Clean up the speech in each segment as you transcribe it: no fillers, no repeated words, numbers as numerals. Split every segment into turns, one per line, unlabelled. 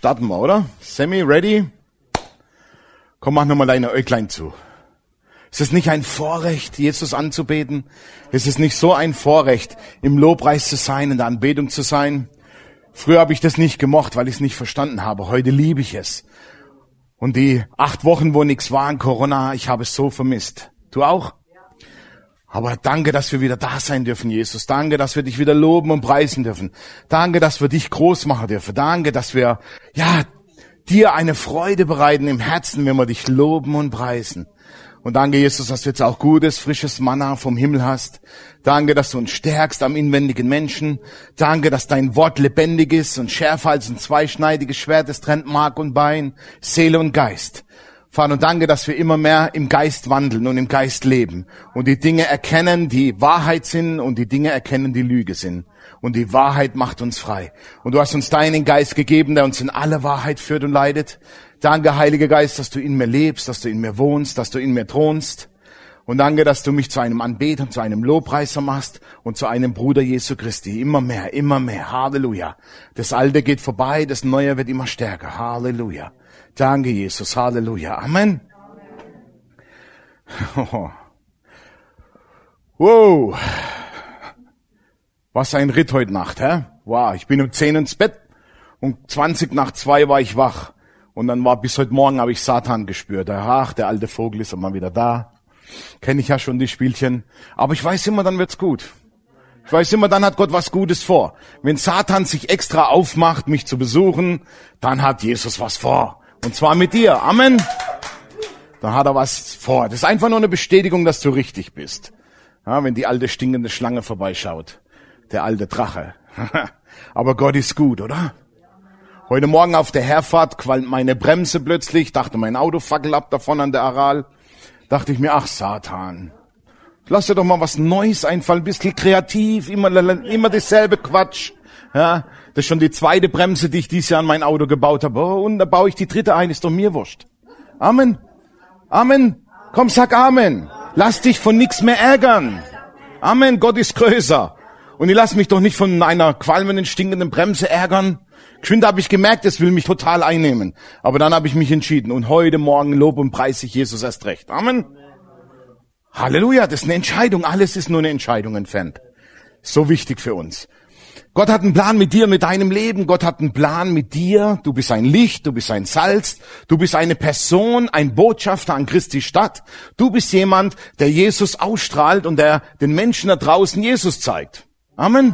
Starten wir, oder? Sammy, ready? Komm, mach nochmal deine Äuglein zu. Ist es nicht ein Vorrecht, Jesus anzubeten? Ist es nicht so ein Vorrecht, im Lobpreis zu sein, in der Anbetung zu sein? Früher habe ich das nicht gemocht, weil ich es nicht verstanden habe. Heute liebe ich es. Und die 8 Wochen, wo nichts war in Corona, ich habe es so vermisst. Du auch? Aber danke, dass wir wieder da sein dürfen, Jesus. Danke, dass wir dich wieder loben und preisen dürfen. Danke, dass wir dich groß machen dürfen. Danke, dass wir, dir eine Freude bereiten im Herzen, wenn wir dich loben und preisen. Und danke, Jesus, dass du jetzt auch gutes, frisches Manna vom Himmel hast. Danke, dass du uns stärkst am inwendigen Menschen. Danke, dass dein Wort lebendig ist und schärfer als ein zweischneidiges Schwert. Es trennt Mark und Bein, Seele und Geist. Vater, und danke, dass wir immer mehr im Geist wandeln und im Geist leben und die Dinge erkennen, die Wahrheit sind und die Dinge erkennen, die Lüge sind. Und die Wahrheit macht uns frei. Und du hast uns deinen Geist gegeben, der uns in alle Wahrheit führt und leitet. Danke, Heiliger Geist, dass du in mir lebst, dass du in mir wohnst, dass du in mir thronst. Und danke, dass du mich zu einem Anbeter, zu einem Lobpreiser machst und zu einem Bruder Jesu Christi. Immer mehr, immer mehr. Halleluja. Das Alte geht vorbei, das Neue wird immer stärker. Halleluja. Danke, Jesus. Halleluja. Amen. Wow. Was ein Ritt heute Nacht, hä? Wow, ich bin um 10 ins Bett und 20 nach 2 war ich wach. Und dann war bis heute Morgen habe ich Satan gespürt. Ach, der alte Vogel ist immer wieder da. Kenne ich ja schon die Spielchen. Aber ich weiß immer, dann wird's gut. Ich weiß immer, dann hat Gott was Gutes vor. Wenn Satan sich extra aufmacht, mich zu besuchen, dann hat Jesus was vor. Und zwar mit dir. Amen. Dann hat er was vor. Das ist einfach nur eine Bestätigung, dass du richtig bist. Ja, wenn die alte stinkende Schlange vorbeischaut. Der alte Drache. Aber Gott ist gut, oder? Heute Morgen auf der Herfahrt qualmt meine Bremse plötzlich. Dachte, mein Auto fackelt ab davon an der Aral. Dachte ich mir, ach Satan. Lass dir doch mal was Neues einfallen. Ein bisschen kreativ. Immer dasselbe Quatsch. Ja, das ist schon die 2. Bremse, die ich dieses Jahr an mein Auto gebaut habe. Oh, und da baue ich die 3. ein, ist doch mir wurscht. Amen. Amen. Komm, sag Amen. Lass dich von nichts mehr ärgern. Amen. Gott ist größer. Und ich lass mich doch nicht von einer qualmenden, stinkenden Bremse ärgern. Geschwind habe ich gemerkt, es will mich total einnehmen. Aber dann habe ich mich entschieden. Und heute Morgen lob und preise ich Jesus erst recht. Amen. Halleluja, das ist eine Entscheidung. Alles ist nur eine Entscheidung entfernt. So wichtig für uns. Gott hat einen Plan mit dir, mit deinem Leben. Gott hat einen Plan mit dir. Du bist ein Licht, du bist ein Salz. Du bist eine Person, ein Botschafter an Christi Stadt. Du bist jemand, der Jesus ausstrahlt und der den Menschen da draußen Jesus zeigt. Amen.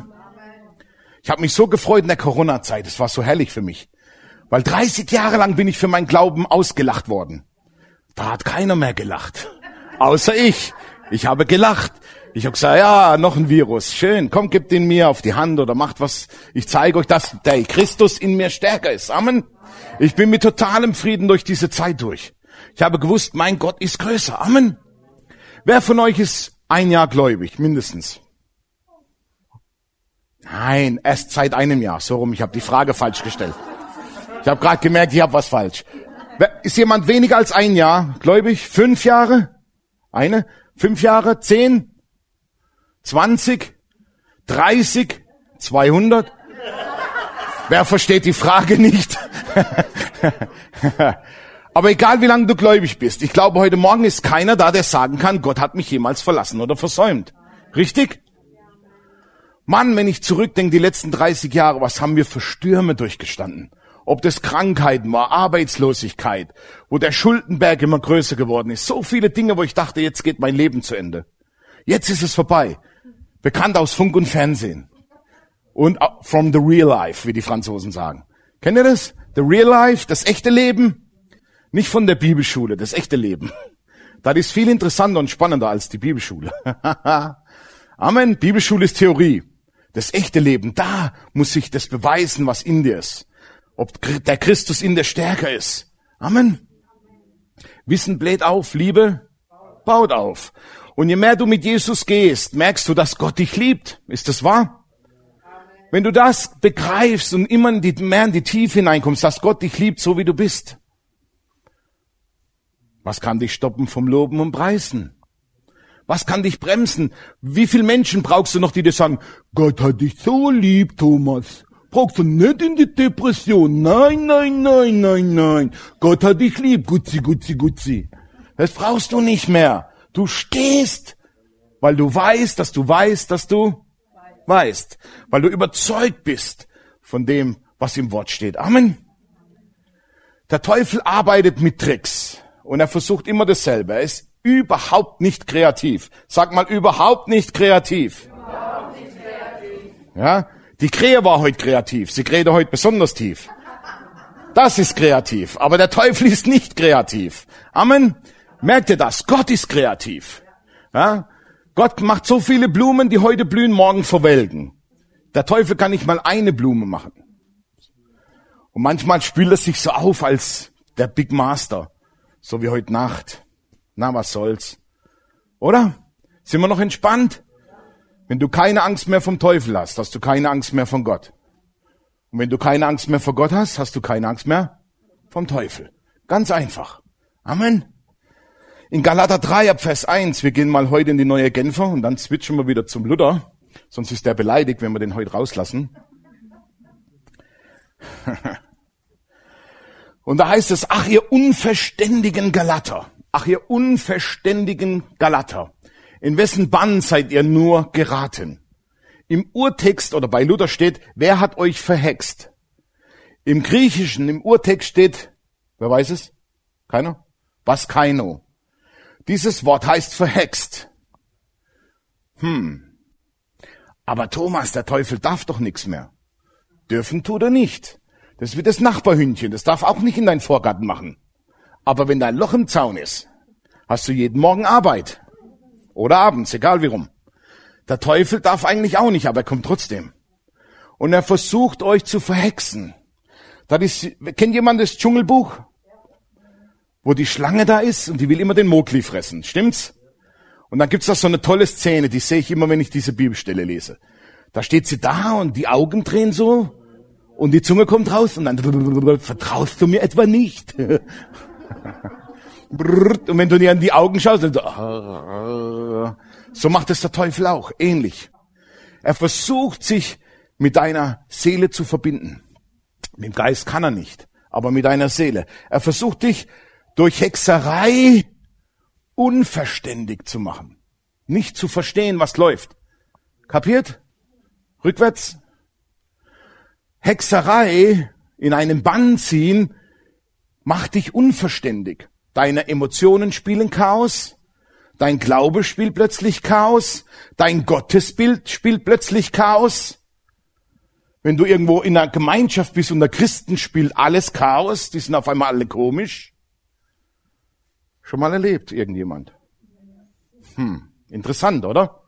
Ich habe mich so gefreut in der Corona-Zeit. Es war so herrlich für mich. Weil 30 Jahre lang bin ich für meinen Glauben ausgelacht worden. Da hat keiner mehr gelacht. Außer ich. Ich habe gelacht. Ich habe gesagt, ja, noch ein Virus. Schön, komm, gebt ihn mir auf die Hand oder macht was. Ich zeige euch, dass der Christus in mir stärker ist. Amen. Ich bin mit totalem Frieden durch diese Zeit durch. Ich habe gewusst, mein Gott ist größer. Amen. Wer von euch ist 1 Jahr gläubig, mindestens? Nein, erst seit 1 Jahr. So rum, ich habe die Frage falsch gestellt. Ich habe gerade gemerkt, ich habe was falsch. Ist jemand weniger als 1 Jahr gläubig? 5 Jahre? 5 Jahre? 10? 20? 30? 200? Wer versteht die Frage nicht? Aber egal, wie lange du gläubig bist, ich glaube, heute Morgen ist keiner da, der sagen kann, Gott hat mich jemals verlassen oder versäumt. Richtig? Mann, wenn ich zurückdenke, die letzten 30 Jahre, was haben wir für Stürme durchgestanden? Ob das Krankheiten war, Arbeitslosigkeit, wo der Schuldenberg immer größer geworden ist. So viele Dinge, wo ich dachte, jetzt geht mein Leben zu Ende. Jetzt ist es vorbei. Bekannt aus Funk und Fernsehen. Und from the real life, wie die Franzosen sagen. Kennt ihr das? The real life, das echte Leben. Nicht von der Bibelschule, das echte Leben. Das ist viel interessanter und spannender als die Bibelschule. Amen. Bibelschule ist Theorie. Das echte Leben, da muss sich das beweisen, was in dir ist. Ob der Christus in dir stärker ist. Amen. Wissen bläht auf, Liebe baut auf. Und je mehr du mit Jesus gehst, merkst du, dass Gott dich liebt. Ist das wahr? Wenn du das begreifst und immer mehr in die Tiefe hineinkommst, dass Gott dich liebt, so wie du bist. Was kann dich stoppen vom Loben und Preisen? Was kann dich bremsen? Wie viele Menschen brauchst du noch, die dir sagen, Gott hat dich so lieb, Thomas. Brauchst du nicht in die Depression. Nein, nein, nein, nein, nein. Gott hat dich lieb. Gutzi, gutzi, gutzi. Das brauchst du nicht mehr. Du stehst, weil du weißt, dass du weißt, dass du weißt. Weil du überzeugt bist von dem, was im Wort steht. Amen. Der Teufel arbeitet mit Tricks. Und er versucht immer dasselbe. Er ist überhaupt nicht kreativ. Sag mal, überhaupt nicht kreativ. Überhaupt nicht kreativ. Ja? Die Krähe war heute kreativ. Sie krähte heute besonders tief. Das ist kreativ. Aber der Teufel ist nicht kreativ. Amen. Merkt ihr das? Gott ist kreativ. Ja? Gott macht so viele Blumen, die heute blühen, morgen verwelken. Der Teufel kann nicht mal eine Blume machen. Und manchmal spült er sich so auf als der Big Master. So wie heute Nacht. Na, was soll's? Oder? Sind wir noch entspannt? Wenn du keine Angst mehr vom Teufel hast, hast du keine Angst mehr von Gott. Und wenn du keine Angst mehr vor Gott hast, hast du keine Angst mehr vom Teufel. Ganz einfach. Amen. In Galater 3 ab Vers 1, wir gehen mal heute in die Neue Genfer und dann switchen wir wieder zum Luther. Sonst ist der beleidigt, wenn wir den heute rauslassen. Und da heißt es, ach ihr unverständigen Galater, ach ihr unverständigen Galater. In wessen Bann seid ihr nur geraten? Im Urtext oder bei Luther steht, wer hat euch verhext? Im Griechischen, im Urtext steht, wer weiß es? Keiner? Baskaino. Dieses Wort heißt verhext. Aber Thomas, der Teufel darf doch nichts mehr. Dürfen tut er nicht. Das ist wie das Nachbarhündchen, das darf auch nicht in deinen Vorgarten machen. Aber wenn da ein Loch im Zaun ist, hast du jeden Morgen Arbeit. Oder abends, egal wie rum. Der Teufel darf eigentlich auch nicht, aber er kommt trotzdem. Und er versucht euch zu verhexen. Kennt jemand das Dschungelbuch? Wo die Schlange da ist und die will immer den Mowgli fressen. Stimmt's? Und dann gibt's da so eine tolle Szene, die sehe ich immer, wenn ich diese Bibelstelle lese. Da steht sie da und die Augen drehen so und die Zunge kommt raus und dann vertraust du mir etwa nicht? Und wenn du dir an die Augen schaust, dann so macht es der Teufel auch, ähnlich. Er versucht sich mit deiner Seele zu verbinden. Mit dem Geist kann er nicht, aber mit deiner Seele. Er versucht dich durch Hexerei unverständig zu machen. Nicht zu verstehen, was läuft. Kapiert? Rückwärts? Hexerei in einen Bann ziehen macht dich unverständig. Deine Emotionen spielen Chaos, dein Glaube spielt plötzlich Chaos, dein Gottesbild spielt plötzlich Chaos. Wenn du irgendwo in einer Gemeinschaft bist und der Christen spielt alles Chaos, die sind auf einmal alle komisch. Schon mal erlebt, irgendjemand? Interessant, oder?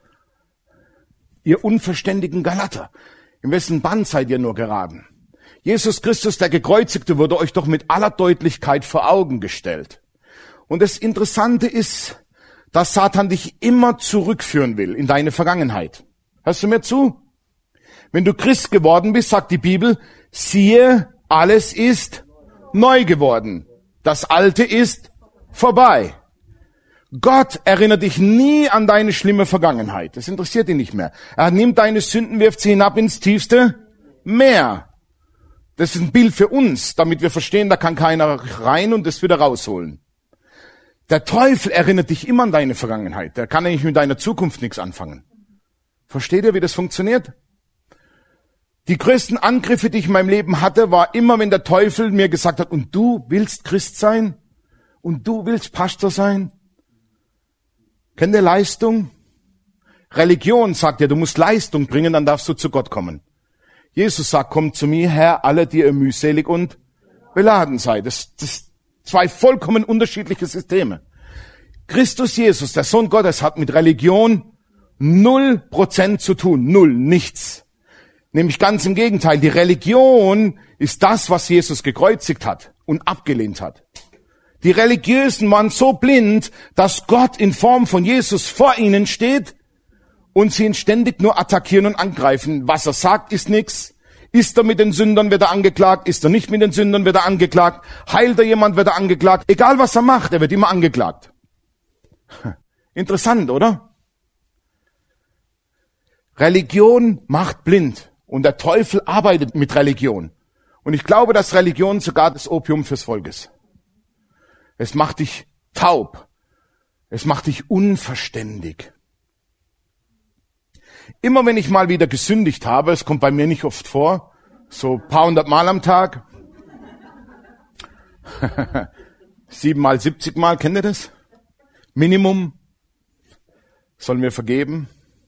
Ihr unverständigen Galater, in wessen Bann seid ihr nur geraten? Jesus Christus, der Gekreuzigte, wurde euch doch mit aller Deutlichkeit vor Augen gestellt. Und das Interessante ist, dass Satan dich immer zurückführen will in deine Vergangenheit. Hörst du mir zu? Wenn du Christ geworden bist, sagt die Bibel, siehe, alles ist neu geworden. Das Alte ist vorbei. Gott erinnert dich nie an deine schlimme Vergangenheit. Das interessiert ihn nicht mehr. Er nimmt deine Sünden, wirft sie hinab ins tiefste Meer. Das ist ein Bild für uns, damit wir verstehen, da kann keiner rein und das wieder rausholen. Der Teufel erinnert dich immer an deine Vergangenheit. Der kann eigentlich mit deiner Zukunft nichts anfangen. Versteht ihr, wie das funktioniert? Die größten Angriffe, die ich in meinem Leben hatte, war immer, wenn der Teufel mir gesagt hat, und du willst Christ sein? Und du willst Pastor sein? Kennt ihr Leistung? Religion sagt ja, du musst Leistung bringen, dann darfst du zu Gott kommen. Jesus sagt, kommt zu mir, Herr, alle, die ihr mühselig und beladen seid. Das zwei vollkommen unterschiedliche Systeme. Christus Jesus, der Sohn Gottes, hat mit Religion 0% zu tun. Null, nichts. Nämlich ganz im Gegenteil. Die Religion ist das, was Jesus gekreuzigt hat und abgelehnt hat. Die Religiösen waren so blind, dass Gott in Form von Jesus vor ihnen steht und sie ihn ständig nur attackieren und angreifen. Was er sagt, ist nichts. Ist er mit den Sündern, wird er angeklagt. Ist er nicht mit den Sündern, wird er angeklagt. Heilt er jemand, wird er angeklagt. Egal was er macht, er wird immer angeklagt. Interessant, oder? Religion macht blind. Und der Teufel arbeitet mit Religion. Und ich glaube, dass Religion sogar das Opium fürs Volk ist. Es macht dich taub. Es macht dich unverständig. Immer wenn ich mal wieder gesündigt habe, es kommt bei mir nicht oft vor, so ein paar hundert Mal am Tag, 7 mal, 70 Mal, kennt ihr das? Minimum, sollen wir vergeben.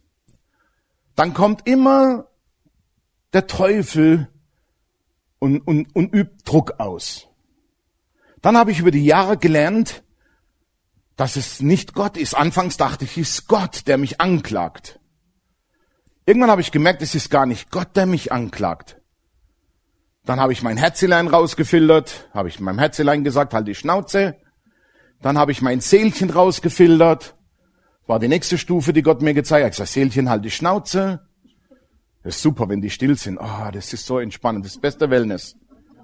Dann kommt immer der Teufel und übt Druck aus. Dann habe ich über die Jahre gelernt, dass es nicht Gott ist. Anfangs dachte ich, es ist Gott, der mich anklagt. Irgendwann habe ich gemerkt, es ist gar nicht Gott, der mich anklagt. Dann habe ich mein Herzelein rausgefiltert, habe ich meinem Herzelein gesagt, halt die Schnauze. Dann habe ich mein Seelchen rausgefiltert. War die nächste Stufe, die Gott mir gezeigt hat. Ich sage, Seelchen, halt die Schnauze. Das ist super, wenn die still sind. Das ist so entspannend, das ist beste Wellness.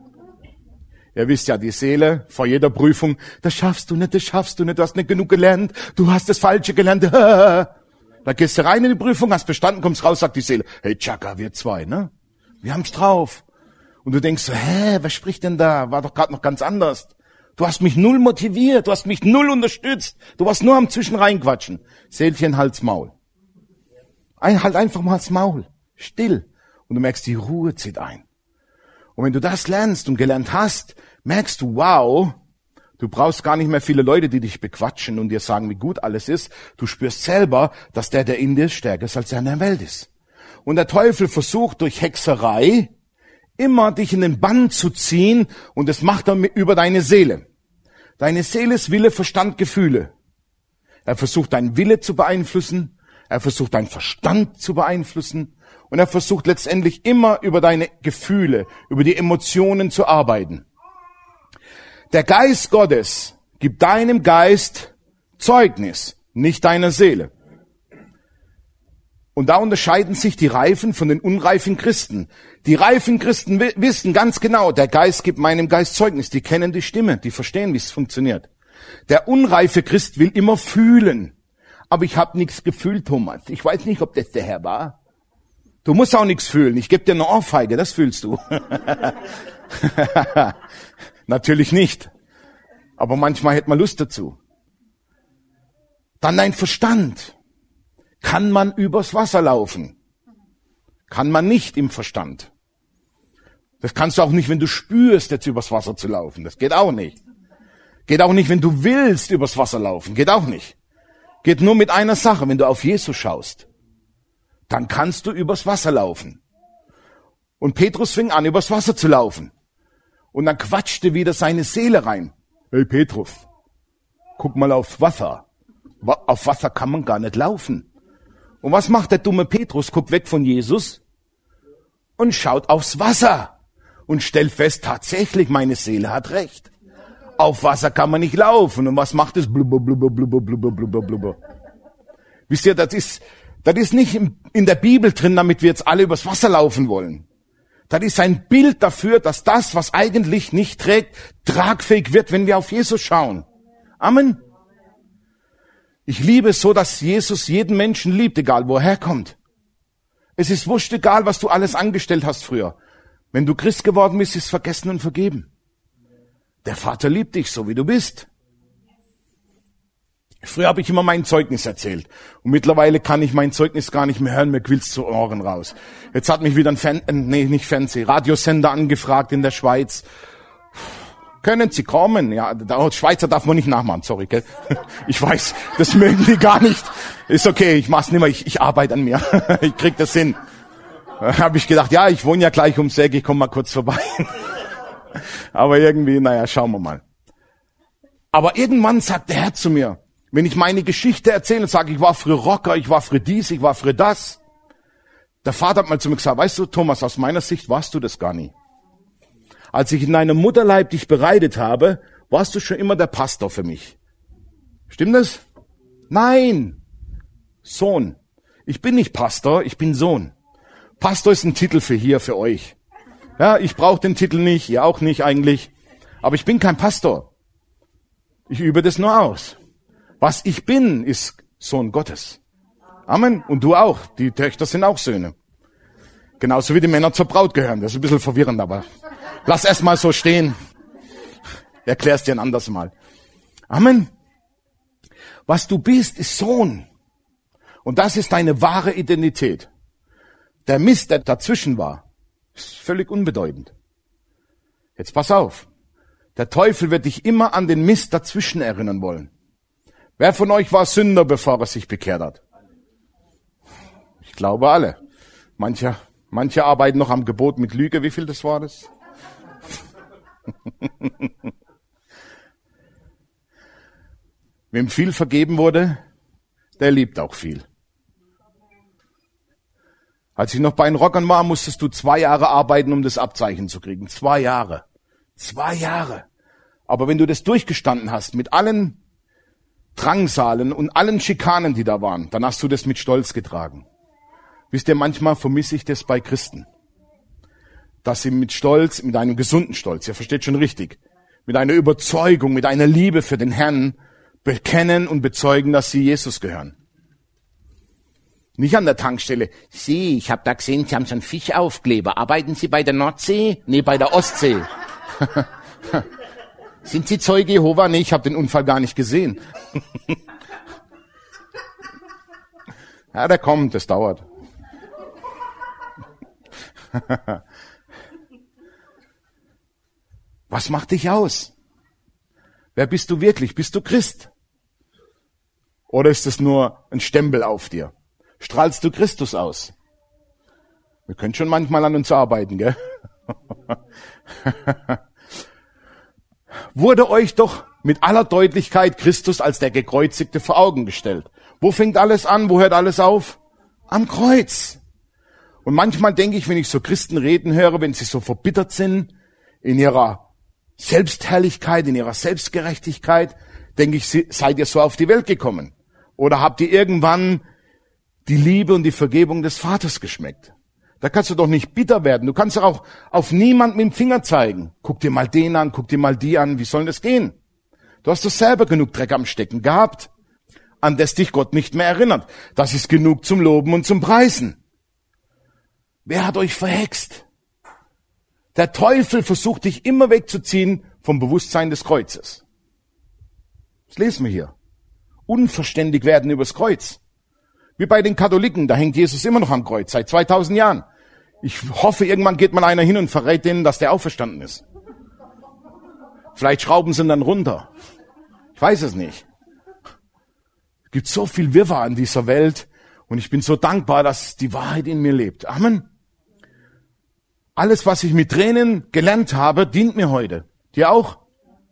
Ihr wisst ja, die Seele vor jeder Prüfung, das schaffst du nicht, du hast nicht genug gelernt, du hast das Falsche gelernt. Da gehst du rein in die Prüfung, hast bestanden, kommst raus, sagt die Seele, hey Chaka, wir zwei, ne? Wir haben's drauf. Und du denkst so, wer spricht denn da? War doch gerade noch ganz anders. Du hast mich null motiviert, du hast mich null unterstützt, du warst nur am Zwischen reinquatschen. Seelchen, halt's Maul. Halt einfach mal das Maul. Still. Und du merkst, die Ruhe zieht ein. Und wenn du das lernst und gelernt hast, merkst du, wow, du brauchst gar nicht mehr viele Leute, die dich bequatschen und dir sagen, wie gut alles ist. Du spürst selber, dass der in dir stärker ist, als der in der Welt ist. Und der Teufel versucht durch Hexerei immer dich in den Bann zu ziehen und das macht er über deine Seele. Deine Seele ist Wille, Verstand, Gefühle. Er versucht deinen Wille zu beeinflussen, er versucht deinen Verstand zu beeinflussen und er versucht letztendlich immer über deine Gefühle, über die Emotionen zu arbeiten. Der Geist Gottes gibt deinem Geist Zeugnis, nicht deiner Seele. Und da unterscheiden sich die Reifen von den unreifen Christen. Die reifen Christen wissen ganz genau, der Geist gibt meinem Geist Zeugnis. Die kennen die Stimme, die verstehen, wie es funktioniert. Der unreife Christ will immer fühlen. Aber ich habe nichts gefühlt, Thomas. Ich weiß nicht, ob das der Herr war. Du musst auch nichts fühlen. Ich gebe dir eine Ohrfeige, das fühlst du. Natürlich nicht. Aber manchmal hätte man Lust dazu. Dann dein Verstand. Kann man übers Wasser laufen? Kann man nicht im Verstand. Das kannst du auch nicht, wenn du spürst, jetzt übers Wasser zu laufen. Das geht auch nicht. Geht auch nicht, wenn du willst, übers Wasser laufen. Geht auch nicht. Geht nur mit einer Sache, wenn du auf Jesus schaust. Dann kannst du übers Wasser laufen. Und Petrus fing an, übers Wasser zu laufen. Und dann quatschte wieder seine Seele rein. Hey Petrus, guck mal aufs Wasser. Auf Wasser kann man gar nicht laufen. Und was macht der dumme Petrus? Guckt weg von Jesus und schaut aufs Wasser und stellt fest, tatsächlich, meine Seele hat recht. Auf Wasser kann man nicht laufen. Und was macht es? Blubber, blubber, blubber, blubber, blubber, blubber. Wisst ihr, das ist nicht in der Bibel drin, damit wir jetzt alle übers Wasser laufen wollen. Das ist ein Bild dafür, dass das, was eigentlich nicht trägt, tragfähig wird, wenn wir auf Jesus schauen. Amen. Ich liebe es so, dass Jesus jeden Menschen liebt, egal wo er herkommt. Es ist wurscht, egal was du alles angestellt hast früher. Wenn du Christ geworden bist, ist vergessen und vergeben. Der Vater liebt dich, so wie du bist. Früher habe ich immer mein Zeugnis erzählt. Und mittlerweile kann ich mein Zeugnis gar nicht mehr hören, mir quillt's zu Ohren raus. Jetzt hat mich wieder ein Radiosender angefragt in der Schweiz. Können Sie kommen? Ja, der Schweizer darf man nicht nachmachen, sorry, gell? Ich weiß, das mögen die gar nicht. Ist okay, ich mach's nicht mehr, ich arbeite an mir. Ich krieg das hin. Habe ich gedacht, ja, ich wohne ja gleich ums Eck, ich komme mal kurz vorbei. Aber irgendwie, schauen wir mal. Aber irgendwann sagt der Herr zu mir, wenn ich meine Geschichte erzähle und sage, ich war früher Rocker, ich war früher dies, ich war früher das. Der Vater hat mal zu mir gesagt, weißt du, Thomas, aus meiner Sicht warst du das gar nie. Als ich in deinem Mutterleib dich bereitet habe, warst du schon immer der Pastor für mich. Stimmt das? Nein. Sohn. Ich bin nicht Pastor, ich bin Sohn. Pastor ist ein Titel für euch. Ja, ich brauche den Titel nicht, ihr auch nicht eigentlich. Aber ich bin kein Pastor. Ich übe das nur aus. Was ich bin, ist Sohn Gottes. Amen. Und du auch. Die Töchter sind auch Söhne. Genauso wie die Männer zur Braut gehören. Das ist ein bisschen verwirrend, aber lass erst mal so stehen. Erklär's dir ein anderes Mal. Amen. Was du bist, ist Sohn. Und das ist deine wahre Identität. Der Mist, der dazwischen war, ist völlig unbedeutend. Jetzt pass auf. Der Teufel wird dich immer an den Mist dazwischen erinnern wollen. Wer von euch war Sünder, bevor er sich bekehrt hat? Ich glaube alle. Manche arbeiten noch am Gebot mit Lüge. Wie viel das war das? Wem viel vergeben wurde, der liebt auch viel. Als ich noch bei den Rockern war, musstest du 2 Jahre arbeiten, um das Abzeichen zu kriegen. 2 Jahre. 2 Jahre. Aber wenn du das durchgestanden hast, mit allen Drangsalen und allen Schikanen, die da waren, dann hast du das mit Stolz getragen. Wisst ihr, manchmal vermisse ich das bei Christen. Dass sie mit Stolz, mit einem gesunden Stolz, ihr versteht schon richtig, mit einer Überzeugung, mit einer Liebe für den Herrn bekennen und bezeugen, dass sie Jesus gehören. Nicht an der Tankstelle. Sie, ich habe da gesehen, Sie haben so einen Fischaufkleber. Arbeiten Sie bei der Nordsee? Nee, bei der Ostsee. Sind Sie Zeuge Jehova? Nee, ich habe den Unfall gar nicht gesehen. Ja, der kommt, das dauert. Was macht dich aus? Wer bist du wirklich? Bist du Christ? Oder ist es nur ein Stempel auf dir? Strahlst du Christus aus? Wir können schon manchmal an uns arbeiten, gell? Wurde euch doch mit aller Deutlichkeit Christus als der Gekreuzigte vor Augen gestellt. Wo fängt alles an? Wo hört alles auf? Am Kreuz. Und manchmal denke ich, wenn ich so Christen reden höre, wenn sie so verbittert sind in ihrer Selbstherrlichkeit, in ihrer Selbstgerechtigkeit, denke ich, seid ihr so auf die Welt gekommen? Oder habt ihr irgendwann die Liebe und die Vergebung des Vaters geschmeckt? Da kannst du doch nicht bitter werden. Du kannst doch auch auf niemanden mit dem Finger zeigen. Guck dir mal den an, guck dir mal die an. Wie soll das gehen? Du hast doch selber genug Dreck am Stecken gehabt, an das dich Gott nicht mehr erinnert. Das ist genug zum Loben und zum Preisen. Wer hat euch verhext? Der Teufel versucht dich immer wegzuziehen vom Bewusstsein des Kreuzes. Das lesen wir hier. Unverständig werden übers Kreuz. Wie bei den Katholiken, da hängt Jesus immer noch am Kreuz, seit 2000 Jahren. Ich hoffe, irgendwann geht mal einer hin und verrät denen, dass der auferstanden ist. Vielleicht schrauben sie ihn dann runter. Ich weiß es nicht. Es gibt so viel Wirrwarr in dieser Welt und ich bin so dankbar, dass die Wahrheit in mir lebt. Amen. Alles, was ich mit Tränen gelernt habe, dient mir heute. Dir auch?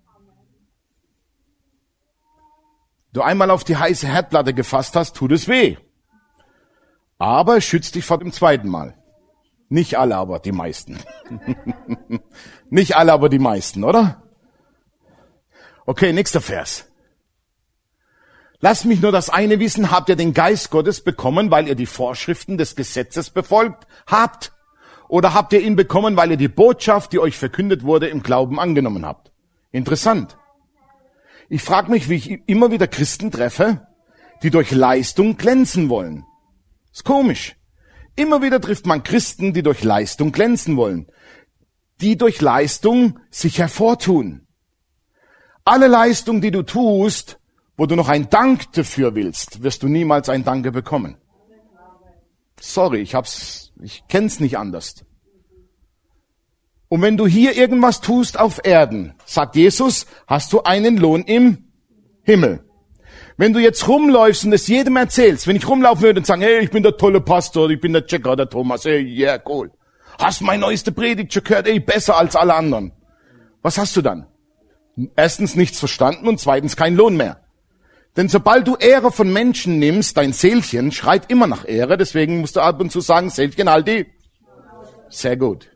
Du einmal auf die heiße Herdplatte gefasst hast, tut es weh. Aber schützt dich vor dem zweiten Mal. Nicht alle, aber die meisten. Nicht alle, aber die meisten, oder? Okay, nächster Vers. Lasst mich nur das eine wissen, habt ihr den Geist Gottes bekommen, weil ihr die Vorschriften des Gesetzes befolgt habt? Oder habt ihr ihn bekommen, weil ihr die Botschaft, die euch verkündet wurde, im Glauben angenommen habt? Interessant. Ich frage mich, wie ich immer wieder Christen treffe, die durch Leistung glänzen wollen. Ist komisch. Immer wieder trifft man Christen, die durch Leistung glänzen wollen. Die durch Leistung sich hervortun. Alle Leistung, die du tust, wo du noch ein Dank dafür willst, wirst du niemals ein Danke bekommen. Sorry, ich kenn's nicht anders. Und wenn du hier irgendwas tust auf Erden, sagt Jesus, hast du einen Lohn im Himmel. Wenn du jetzt rumläufst und es jedem erzählst, wenn ich rumlaufen würde und sagen, hey, ich bin der tolle Pastor, ich bin der Checker, der Thomas, hey, yeah, cool. Hast meine neueste Predigt schon gehört, ey, besser als alle anderen. Was hast du dann? Erstens nichts verstanden und zweitens kein Lohn mehr. Denn sobald du Ehre von Menschen nimmst, dein Seelchen schreit immer nach Ehre, deswegen musst du ab und zu sagen, Seelchen, halt die. Sehr gut.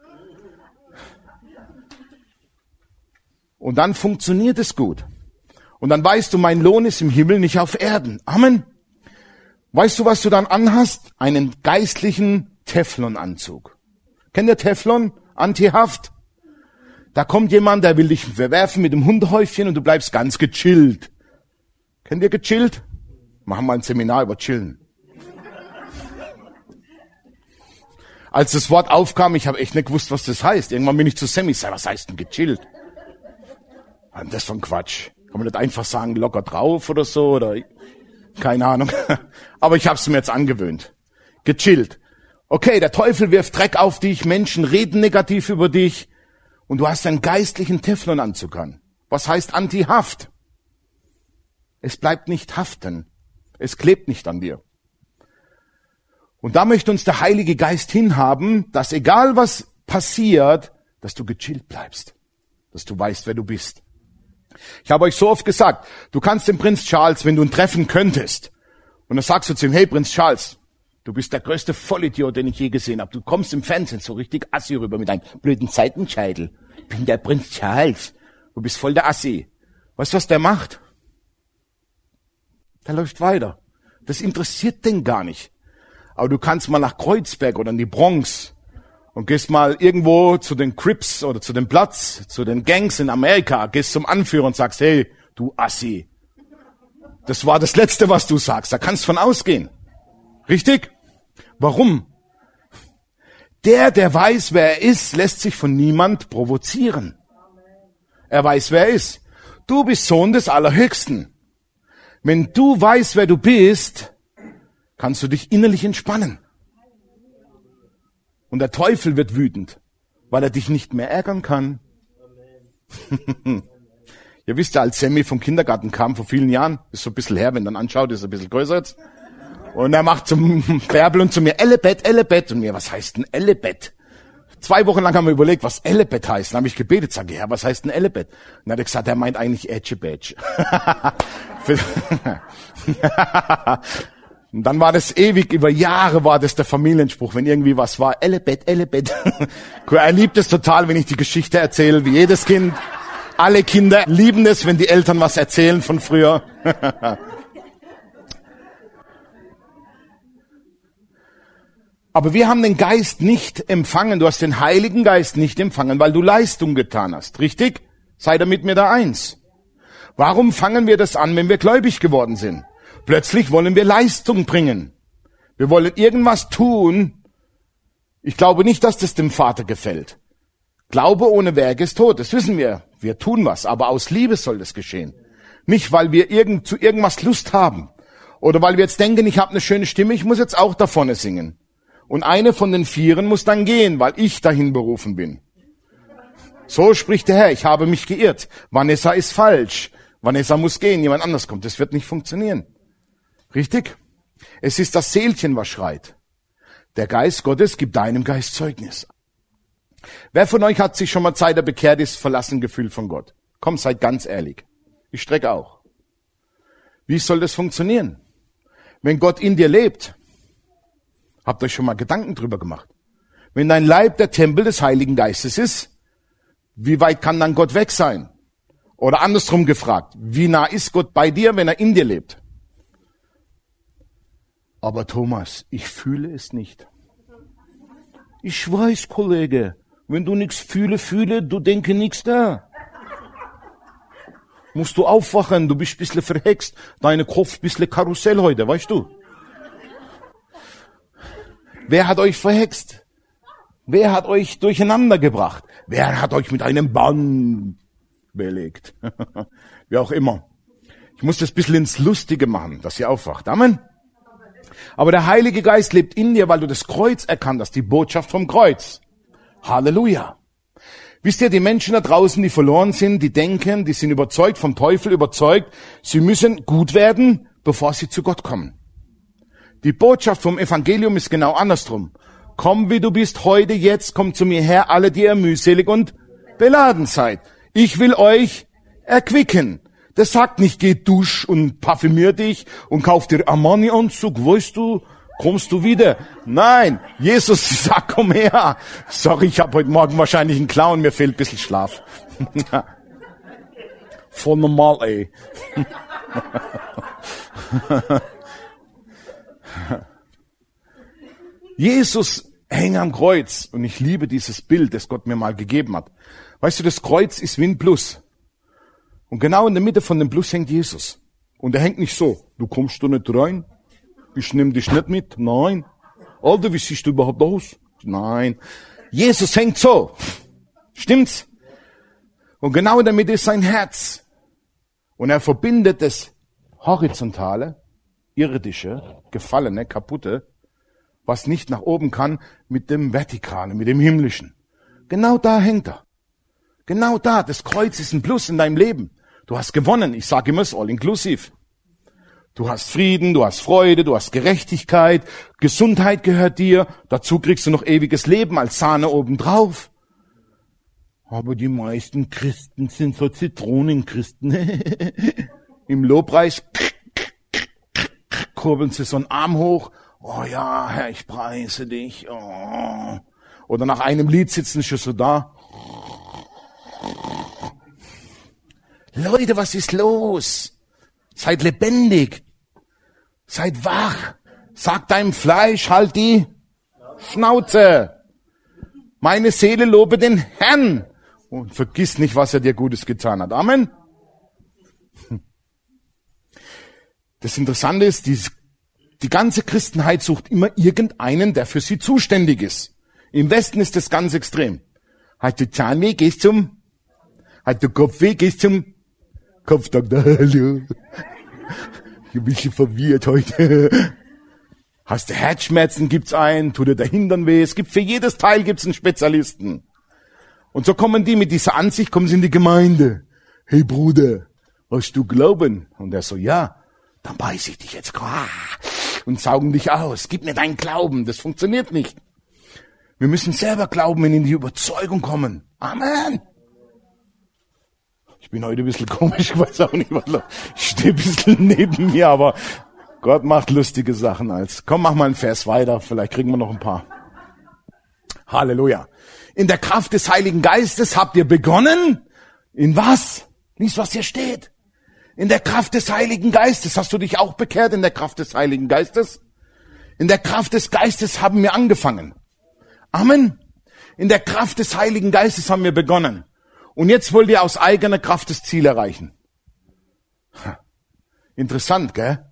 Und dann funktioniert es gut. Und dann weißt du, mein Lohn ist im Himmel, nicht auf Erden. Amen. Weißt du, was du dann anhast? Einen geistlichen Teflonanzug. Kennt ihr Teflon? Antihaft. Da kommt jemand, der will dich verwerfen mit dem Hundehäufchen und du bleibst ganz gechillt. Kennt ihr gechillt? Machen wir ein Seminar über Chillen. Als das Wort aufkam, ich habe echt nicht gewusst, was das heißt. Irgendwann bin ich zu Sammy, sag, was heißt denn gechillt? Was ist das für ein Quatsch? Kann man nicht einfach sagen, locker drauf oder so? Oder keine Ahnung. Aber ich habe es mir jetzt angewöhnt. Gechillt. Okay, der Teufel wirft Dreck auf dich, Menschen reden negativ über dich und du hast einen geistlichen Teflonanzug an. Was heißt Anti-Haft? Es bleibt nicht haften. Es klebt nicht an dir. Und da möchte uns der Heilige Geist hinhaben, dass egal was passiert, dass du gechillt bleibst. Dass du weißt, wer du bist. Ich habe euch so oft gesagt, du kannst den Prinz Charles, wenn du ihn treffen könntest, und dann sagst du zu ihm, hey Prinz Charles, du bist der größte Vollidiot, den ich je gesehen habe. Du kommst im Fernsehen so richtig assi rüber mit deinem blöden Seitenscheitel. Ich bin der Prinz Charles. Du bist voll der Assi. Weißt du, was der macht? Der läuft weiter. Das interessiert den gar nicht. Aber du kannst mal nach Kreuzberg oder in die Bronx und gehst mal irgendwo zu den Crips oder zu dem Platz, zu den Gangs in Amerika, gehst zum Anführer und sagst, hey, du Assi. Das war das Letzte, was du sagst. Da kannst du von ausgehen. Richtig? Warum? Der weiß, wer er ist, lässt sich von niemand provozieren. Er weiß, wer er ist. Du bist Sohn des Allerhöchsten. Wenn du weißt, wer du bist, kannst du dich innerlich entspannen. Und der Teufel wird wütend, weil er dich nicht mehr ärgern kann. Ihr wisst ja, als Sammy vom Kindergarten kam vor vielen Jahren, ist so ein bisschen her, wenn man anschaut, ist ein bisschen größer jetzt. Und er macht zum Bärbel und zu mir, Ellebett, Ellebett. Und mir, was heißt denn Ellebett? 2 Wochen lang haben wir überlegt, was Ellebett heißt. Dann habe ich gebetet, sage ich, Herr, was heißt denn Ellebett? Und dann hat er gesagt, er meint eigentlich Ätschebätsch. Und dann war das ewig, über Jahre war das der Familienspruch, wenn irgendwie was war, Ellebett, Ellebett. Er liebt es total, wenn ich die Geschichte erzähle, wie jedes Kind. Alle Kinder lieben es, wenn die Eltern was erzählen von früher. Aber wir haben den Geist nicht empfangen, du hast den Heiligen Geist nicht empfangen, weil du Leistung getan hast, richtig? Sei da mit mir da eins. Warum fangen wir das an, wenn wir gläubig geworden sind? Plötzlich wollen wir Leistung bringen. Wir wollen irgendwas tun. Ich glaube nicht, dass das dem Vater gefällt. Glaube ohne Werke ist tot, das wissen wir. Wir tun was, aber aus Liebe soll das geschehen. Nicht, weil wir zu irgendwas Lust haben. Oder weil wir jetzt denken, ich habe eine schöne Stimme, ich muss jetzt auch da vorne singen. Und eine von den 4 muss dann gehen, weil ich dahin berufen bin. So spricht der Herr, ich habe mich geirrt. Vanessa ist falsch. Vanessa muss gehen, jemand anders kommt. Das wird nicht funktionieren. Richtig? Es ist das Seelchen, was schreit. Der Geist Gottes gibt deinem Geist Zeugnis. Wer von euch hat sich schon mal Zeit, der bekehrt ist, verlassen Gefühl von Gott? Komm, seid ganz ehrlich. Ich strecke auch. Wie soll das funktionieren? Wenn Gott in dir lebt, habt euch schon mal Gedanken drüber gemacht? Wenn dein Leib der Tempel des Heiligen Geistes ist, wie weit kann dann Gott weg sein? Oder andersrum gefragt, wie nah ist Gott bei dir, wenn er in dir lebt? Aber Thomas, ich fühle es nicht. Ich weiß, Kollege, wenn du nichts fühle, du denke nichts da. Musst du aufwachen, du bist ein bisschen verhext, deine Kopf ein bisschen Karussell heute, weißt du? Wer hat euch verhext? Wer hat euch durcheinander gebracht? Wer hat euch mit einem Bann belegt? Wie auch immer. Ich muss das ein bisschen ins Lustige machen, dass ihr aufwacht. Amen. Aber der Heilige Geist lebt in dir, weil du das Kreuz erkannt hast, die Botschaft vom Kreuz. Halleluja. Wisst ihr, die Menschen da draußen, die verloren sind, die denken, die sind überzeugt, vom Teufel überzeugt, sie müssen gut werden, bevor sie zu Gott kommen. Die Botschaft vom Evangelium ist genau andersrum. Komm, wie du bist, heute, jetzt, kommt zu mir her, alle, die ihr mühselig und beladen seid. Ich will euch erquicken. Das sagt nicht, geh dusch und parfümier dich und kauf dir Armani-Anzug, weißt du, kommst du wieder. Nein, Jesus sagt, komm her. Sorry, ich habe heute Morgen wahrscheinlich einen Clown, mir fehlt ein bisschen Schlaf. Voll normal, ey. Jesus hängt am Kreuz und ich liebe dieses Bild, das Gott mir mal gegeben hat. Weißt du, das Kreuz ist wie ein Plus. Und genau in der Mitte von dem Plus hängt Jesus. Und er hängt nicht so, du kommst da nicht rein, ich nehme dich nicht mit, nein. Alter, wie siehst du überhaupt aus? Nein. Jesus hängt so. Stimmt's? Und genau in der Mitte ist sein Herz. Und er verbindet das Horizontale, irdische, gefallene, kaputte, was nicht nach oben kann, mit dem Vertikalen, mit dem Himmlischen. Genau da hängt er. Genau da. Das Kreuz ist ein Plus in deinem Leben. Du hast gewonnen. Ich sage immer, es ist all inclusive. Du hast Frieden, du hast Freude, du hast Gerechtigkeit, Gesundheit gehört dir. Dazu kriegst du noch ewiges Leben als Sahne obendrauf. Aber die meisten Christen sind so Zitronenchristen. Im Lobpreis kurbeln sie so einen Arm hoch. Oh ja, Herr, ich preise dich. Oh. Oder nach einem Lied sitzen sie so da. Leute, was ist los? Seid lebendig. Seid wach. Sagt deinem Fleisch, halt die Schnauze. Meine Seele lobe den Herrn. Und vergiss nicht, was er dir Gutes getan hat. Amen. Das Interessante ist, die ganze Christenheit sucht immer irgendeinen, der für sie zuständig ist. Im Westen ist das ganz extrem. Hast du Zahnweh, gehst zum. Hast du Kopfweh, gehst zum Kopfdoktor. Hallo. Ich bin ein bisschen verwirrt heute. Hast du Herzschmerzen, gibt's einen. Tut dir der Hintern weh. Es gibt für jedes Teil gibt's einen Spezialisten. Und so kommen die mit dieser Ansicht, kommen sie in die Gemeinde. Hey Bruder, hast du Glauben? Und er so, ja. Dann beiß ich dich jetzt und saugen dich aus. Gib mir deinen Glauben. Das funktioniert nicht. Wir müssen selber glauben, wenn wir in die Überzeugung kommen. Amen. Ich bin heute ein bisschen komisch, ich weiß auch nicht, was los. Ich stehe ein bisschen neben mir, aber Gott macht lustige Sachen als. Komm, mach mal einen Vers weiter, vielleicht kriegen wir noch ein paar. Halleluja. In der Kraft des Heiligen Geistes habt ihr begonnen. In was? Lies, was hier steht. In der Kraft des Heiligen Geistes. Hast du dich auch bekehrt in der Kraft des Heiligen Geistes? In der Kraft des Geistes haben wir angefangen. Amen. In der Kraft des Heiligen Geistes haben wir begonnen. Und jetzt wollt ihr aus eigener Kraft das Ziel erreichen. Interessant, gell?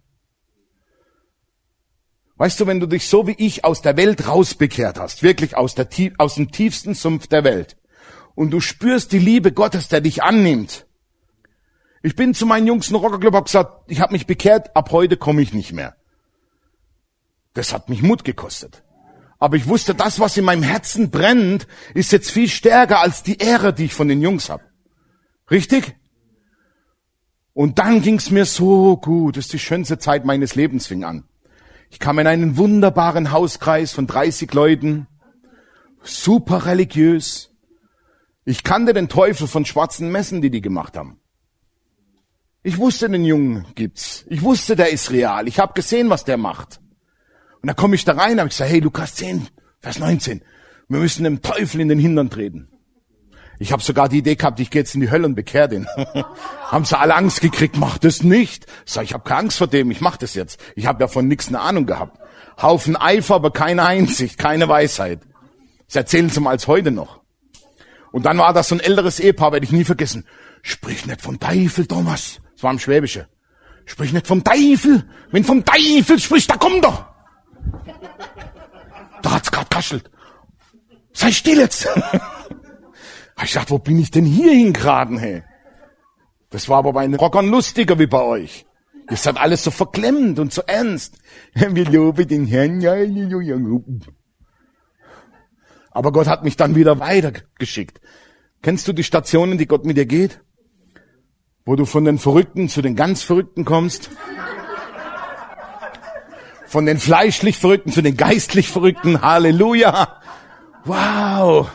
Weißt du, wenn du dich so wie ich aus der Welt rausbekehrt hast, wirklich aus dem tiefsten Sumpf der Welt, und du spürst die Liebe Gottes, der dich annimmt. Ich bin zu meinen Jungs im Rockerclub, hab gesagt, ich habe mich bekehrt, ab heute komme ich nicht mehr. Das hat mich Mut gekostet. Aber ich wusste, das, was in meinem Herzen brennt, ist jetzt viel stärker als die Ehre, die ich von den Jungs habe. Richtig? Und dann ging's mir so gut. Das ist die schönste Zeit meines Lebens, fing an. Ich kam in einen wunderbaren Hauskreis von 30 Leuten. Super religiös. Ich kannte den Teufel von schwarzen Messen, die gemacht haben. Ich wusste, den Jungen gibt's. Ich wusste, der ist real. Ich habe gesehen, was der macht. Und da komme ich da rein, habe ich gesagt, hey, Lukas 10, Vers 19, wir müssen dem Teufel in den Hintern treten. Ich habe sogar die Idee gehabt, ich gehe jetzt in die Hölle und bekehr den. Haben sie alle Angst gekriegt, mach das nicht. Sag ich habe keine Angst vor dem, ich mach das jetzt. Ich habe ja von nichts eine Ahnung gehabt. Haufen Eifer, aber keine Einsicht, keine Weisheit. Das erzählen sie mal als heute noch. Und dann war das so ein älteres Ehepaar, werde ich nie vergessen. Sprich nicht vom Teufel, Thomas. Das war im Schwäbische. Sprich nicht vom Teufel. Wenn vom Teufel spricht, da kommt er. Da hat's grad kaschelt. Sei still jetzt. Ich dachte, wo bin ich denn hier hingeraten, hey? Das war aber bei den Rockern lustiger wie bei euch. Ihr seid alles so verklemmt und so ernst. Wir loben den Herrn. Aber Gott hat mich dann wieder weitergeschickt. Kennst du die Stationen, die Gott mit dir geht? Wo du von den Verrückten zu den ganz Verrückten kommst? Von den fleischlich Verrückten zu den geistlich Verrückten. Halleluja. Wow.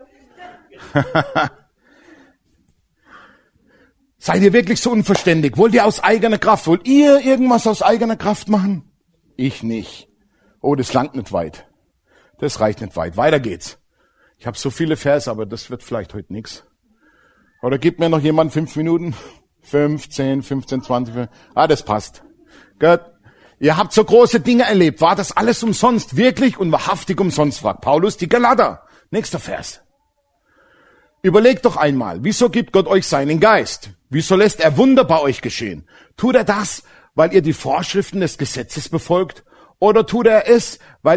Seid ihr wirklich so unverständig? Wollt ihr aus eigener Kraft? Wollt ihr irgendwas aus eigener Kraft machen? Ich nicht. Oh, das langt nicht weit. Das reicht nicht weit. Weiter geht's. Ich habe so viele Verse, aber das wird vielleicht heute nichts. Oder gibt mir noch jemand 5 Minuten? 15, 20. Das passt. Gut. Ihr habt so große Dinge erlebt. War das alles umsonst? Wirklich und wahrhaftig umsonst, fragt Paulus die Galater. Nächster Vers. Überlegt doch einmal, wieso gibt Gott euch seinen Geist? Wieso lässt er Wunder bei euch geschehen? Tut er das, weil ihr die Vorschriften des Gesetzes befolgt? Oder tut er es, weil ihr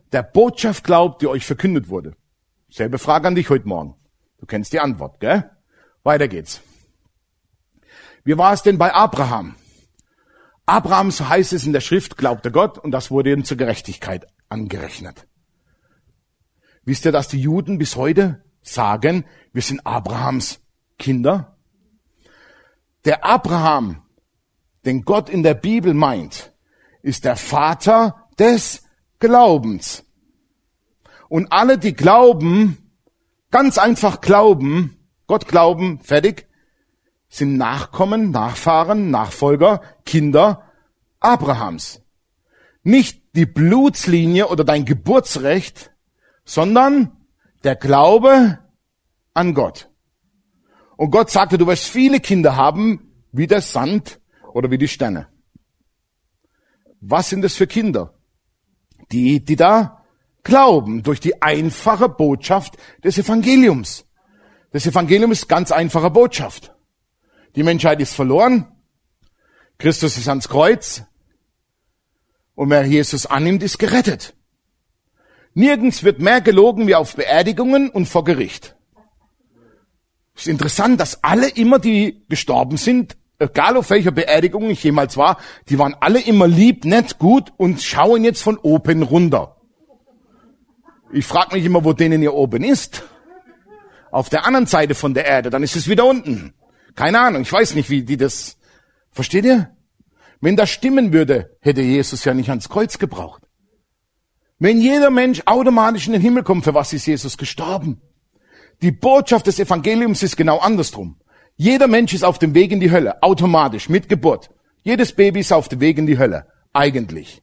der Botschaft glaubt, die euch verkündet wurde? Selbe Frage an dich heute Morgen. Du kennst die Antwort, gell? Weiter geht's. Wie war es denn bei Abraham? Abraham, so heißt es in der Schrift, glaubte Gott und das wurde ihm zur Gerechtigkeit angerechnet. Wisst ihr, dass die Juden bis heute sagen, wir sind Abrahams Kinder? Der Abraham, den Gott in der Bibel meint, ist der Vater des Glaubens. Und alle, die glauben, ganz einfach glauben, Gott glauben, fertig, sind Nachkommen, Nachfahren, Nachfolger, Kinder Abrahams. Nicht die Blutslinie oder dein Geburtsrecht, sondern der Glaube an Gott. Und Gott sagte, du wirst viele Kinder haben, wie der Sand oder wie die Sterne. Was sind das für Kinder? Die da glauben durch die einfache Botschaft des Evangeliums. Das Evangelium ist ganz einfache Botschaft. Die Menschheit ist verloren. Christus ist ans Kreuz. Und wer Jesus annimmt, ist gerettet. Nirgends wird mehr gelogen wie auf Beerdigungen und vor Gericht. Es ist interessant, dass alle immer, die gestorben sind, egal auf welcher Beerdigung ich jemals war, die waren alle immer lieb, nett, gut und schauen jetzt von oben runter. Ich frage mich immer, wo denen hier oben ist. Auf der anderen Seite von der Erde, dann ist es wieder unten. Keine Ahnung, ich weiß nicht, wie die das... Versteht ihr? Wenn das stimmen würde, hätte Jesus ja nicht ans Kreuz gebraucht. Wenn jeder Mensch automatisch in den Himmel kommt, für was ist Jesus gestorben? Die Botschaft des Evangeliums ist genau andersrum. Jeder Mensch ist auf dem Weg in die Hölle, automatisch, mit Geburt. Jedes Baby ist auf dem Weg in die Hölle, eigentlich.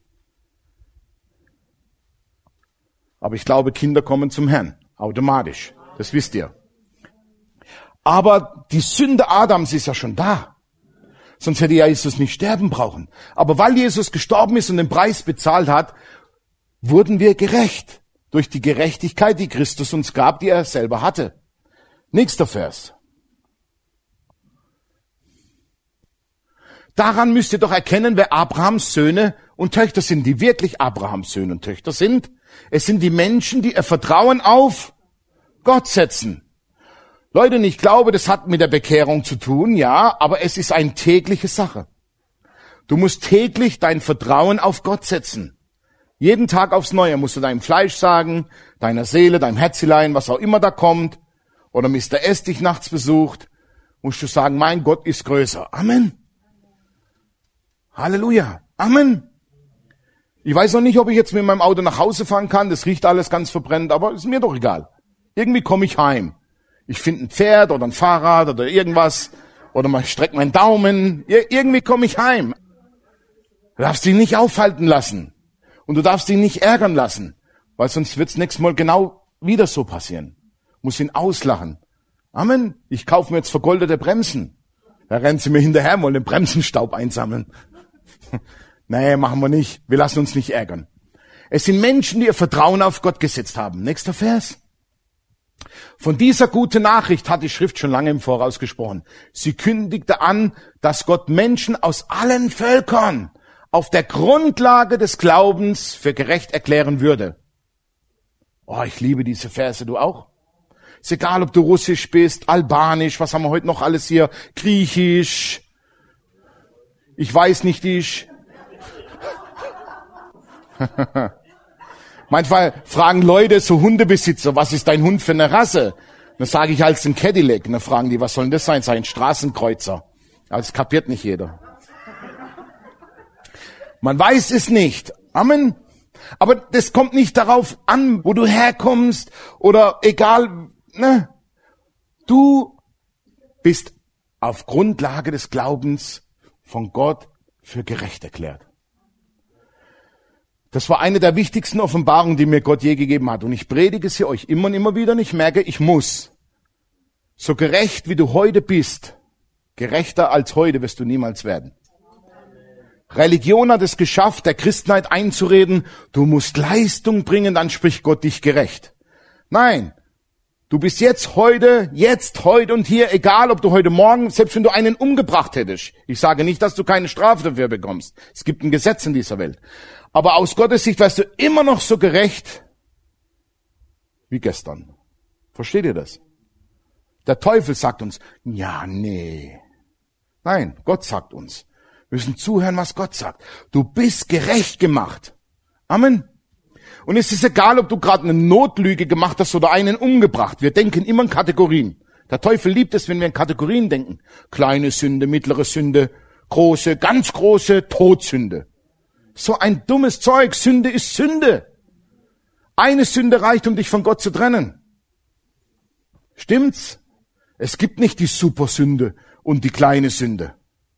Aber ich glaube, Kinder kommen zum Herrn, automatisch. Das wisst ihr. Aber die Sünde Adams ist ja schon da. Sonst hätte ja Jesus nicht sterben brauchen. Aber weil Jesus gestorben ist und den Preis bezahlt hat, wurden wir gerecht. Durch die Gerechtigkeit, die Christus uns gab, die er selber hatte. Nächster Vers. Daran müsst ihr doch erkennen, wer Abrahams Söhne und Töchter sind, die wirklich Abrahams Söhne und Töchter sind. Es sind die Menschen, die ihr Vertrauen auf Gott setzen. Leute, und ich glaube, das hat mit der Bekehrung zu tun, ja, aber es ist eine tägliche Sache. Du musst täglich dein Vertrauen auf Gott setzen. Jeden Tag aufs Neue musst du deinem Fleisch sagen, deiner Seele, deinem Herzelein, was auch immer da kommt, oder Mr. S dich nachts besucht, musst du sagen, mein Gott ist größer. Amen. Halleluja. Amen. Ich weiß noch nicht, ob ich jetzt mit meinem Auto nach Hause fahren kann, das riecht alles ganz verbrennt, aber ist mir doch egal. Irgendwie komme ich heim. Ich finde ein Pferd oder ein Fahrrad oder irgendwas, oder mal strecke meinen Daumen, irgendwie komme ich heim. Du darfst dich nicht aufhalten lassen. Und du darfst ihn nicht ärgern lassen, weil sonst wird's nächstes Mal genau wieder so passieren. Muss ihn auslachen. Amen. Ich kaufe mir jetzt vergoldete Bremsen. Da rennen sie mir hinterher, wollen den Bremsenstaub einsammeln. Nee, machen wir nicht. Wir lassen uns nicht ärgern. Es sind Menschen, die ihr Vertrauen auf Gott gesetzt haben. Nächster Vers. Von dieser guten Nachricht hat die Schrift schon lange im Voraus gesprochen. Sie kündigte an, dass Gott Menschen aus allen Völkern auf der Grundlage des Glaubens für gerecht erklären würde. Oh, ich liebe diese Verse, du auch? Ist egal, ob du Russisch bist, Albanisch, was haben wir heute noch alles hier, Griechisch, ich weiß nicht, Manchmal fragen Leute, so Hundebesitzer, was ist dein Hund für eine Rasse? Dann sage ich als ein Cadillac. Dann fragen die, was soll denn das sein? Sei ein Straßenkreuzer. Aber das kapiert nicht jeder. Man weiß es nicht. Amen. Aber das kommt nicht darauf an, wo du herkommst oder egal. Ne? Du bist auf Grundlage des Glaubens von Gott für gerecht erklärt. Das war eine der wichtigsten Offenbarungen, die mir Gott je gegeben hat. Und ich predige sie euch immer und immer wieder und ich merke, ich muss. So gerecht wie du heute bist, gerechter als heute wirst du niemals werden. Religion hat es geschafft, der Christenheit einzureden, du musst Leistung bringen, dann spricht Gott dich gerecht. Nein, du bist jetzt, heute und hier, egal ob du heute Morgen, selbst wenn du einen umgebracht hättest. Ich sage nicht, dass du keine Strafe dafür bekommst. Es gibt ein Gesetz in dieser Welt. Aber aus Gottes Sicht wärst du immer noch so gerecht wie gestern. Versteht ihr das? Der Teufel sagt uns, ja, nee. Nein, Gott sagt uns. Wir müssen zuhören, was Gott sagt. Du bist gerecht gemacht. Amen. Und es ist egal, ob du gerade eine Notlüge gemacht hast oder einen umgebracht. Wir denken immer in Kategorien. Der Teufel liebt es, wenn wir in Kategorien denken. Kleine Sünde, mittlere Sünde, große, ganz große Todsünde. So ein dummes Zeug. Sünde ist Sünde. Eine Sünde reicht, um dich von Gott zu trennen. Stimmt's? Es gibt nicht die Supersünde und die kleine Sünde.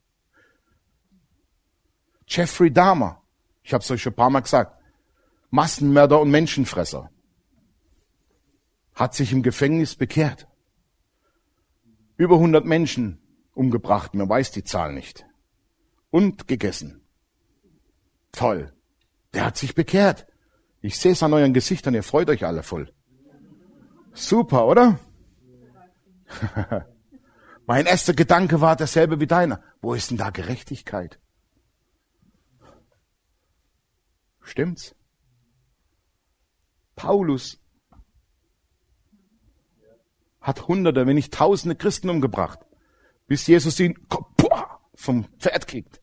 Jeffrey Dahmer, ich habe es euch schon ein paar Mal gesagt, Massenmörder und Menschenfresser, hat sich im Gefängnis bekehrt. Über 100 Menschen umgebracht, man weiß die Zahl nicht. Und gegessen. Toll. Der hat sich bekehrt. Ich sehe es an euren Gesichtern, ihr freut euch alle voll. Super, oder? Mein erster Gedanke war derselbe wie deiner. Wo ist denn da Gerechtigkeit? Stimmt's? Paulus hat Hunderte, wenn nicht Tausende Christen umgebracht, bis Jesus ihn vom Pferd kriegt.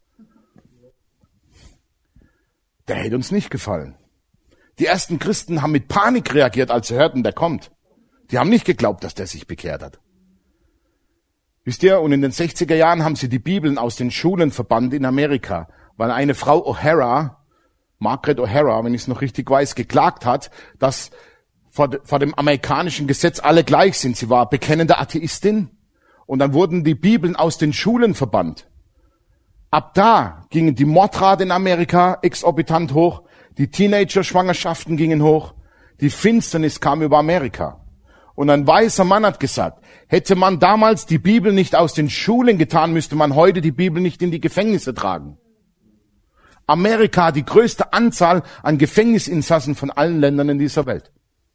Der hätte uns nicht gefallen. Die ersten Christen haben mit Panik reagiert, als sie hörten, der kommt. Die haben nicht geglaubt, dass der sich bekehrt hat. Wisst ihr, und in den 60er Jahren haben sie die Bibeln aus den Schulen verbannt in Amerika, weil eine Frau O'Hara, Margaret O'Hara, wenn ich es noch richtig weiß, geklagt hat, dass vor dem amerikanischen Gesetz alle gleich sind. Sie war bekennende Atheistin und dann wurden die Bibeln aus den Schulen verbannt. Ab da gingen die Mordrate in Amerika exorbitant hoch, die Teenager-Schwangerschaften gingen hoch, die Finsternis kam über Amerika. Und ein weiser Mann hat gesagt, hätte man damals die Bibel nicht aus den Schulen getan, müsste man heute die Bibel nicht in die Gefängnisse tragen. Amerika hat die größte Anzahl an Gefängnisinsassen von allen Ländern in dieser Welt.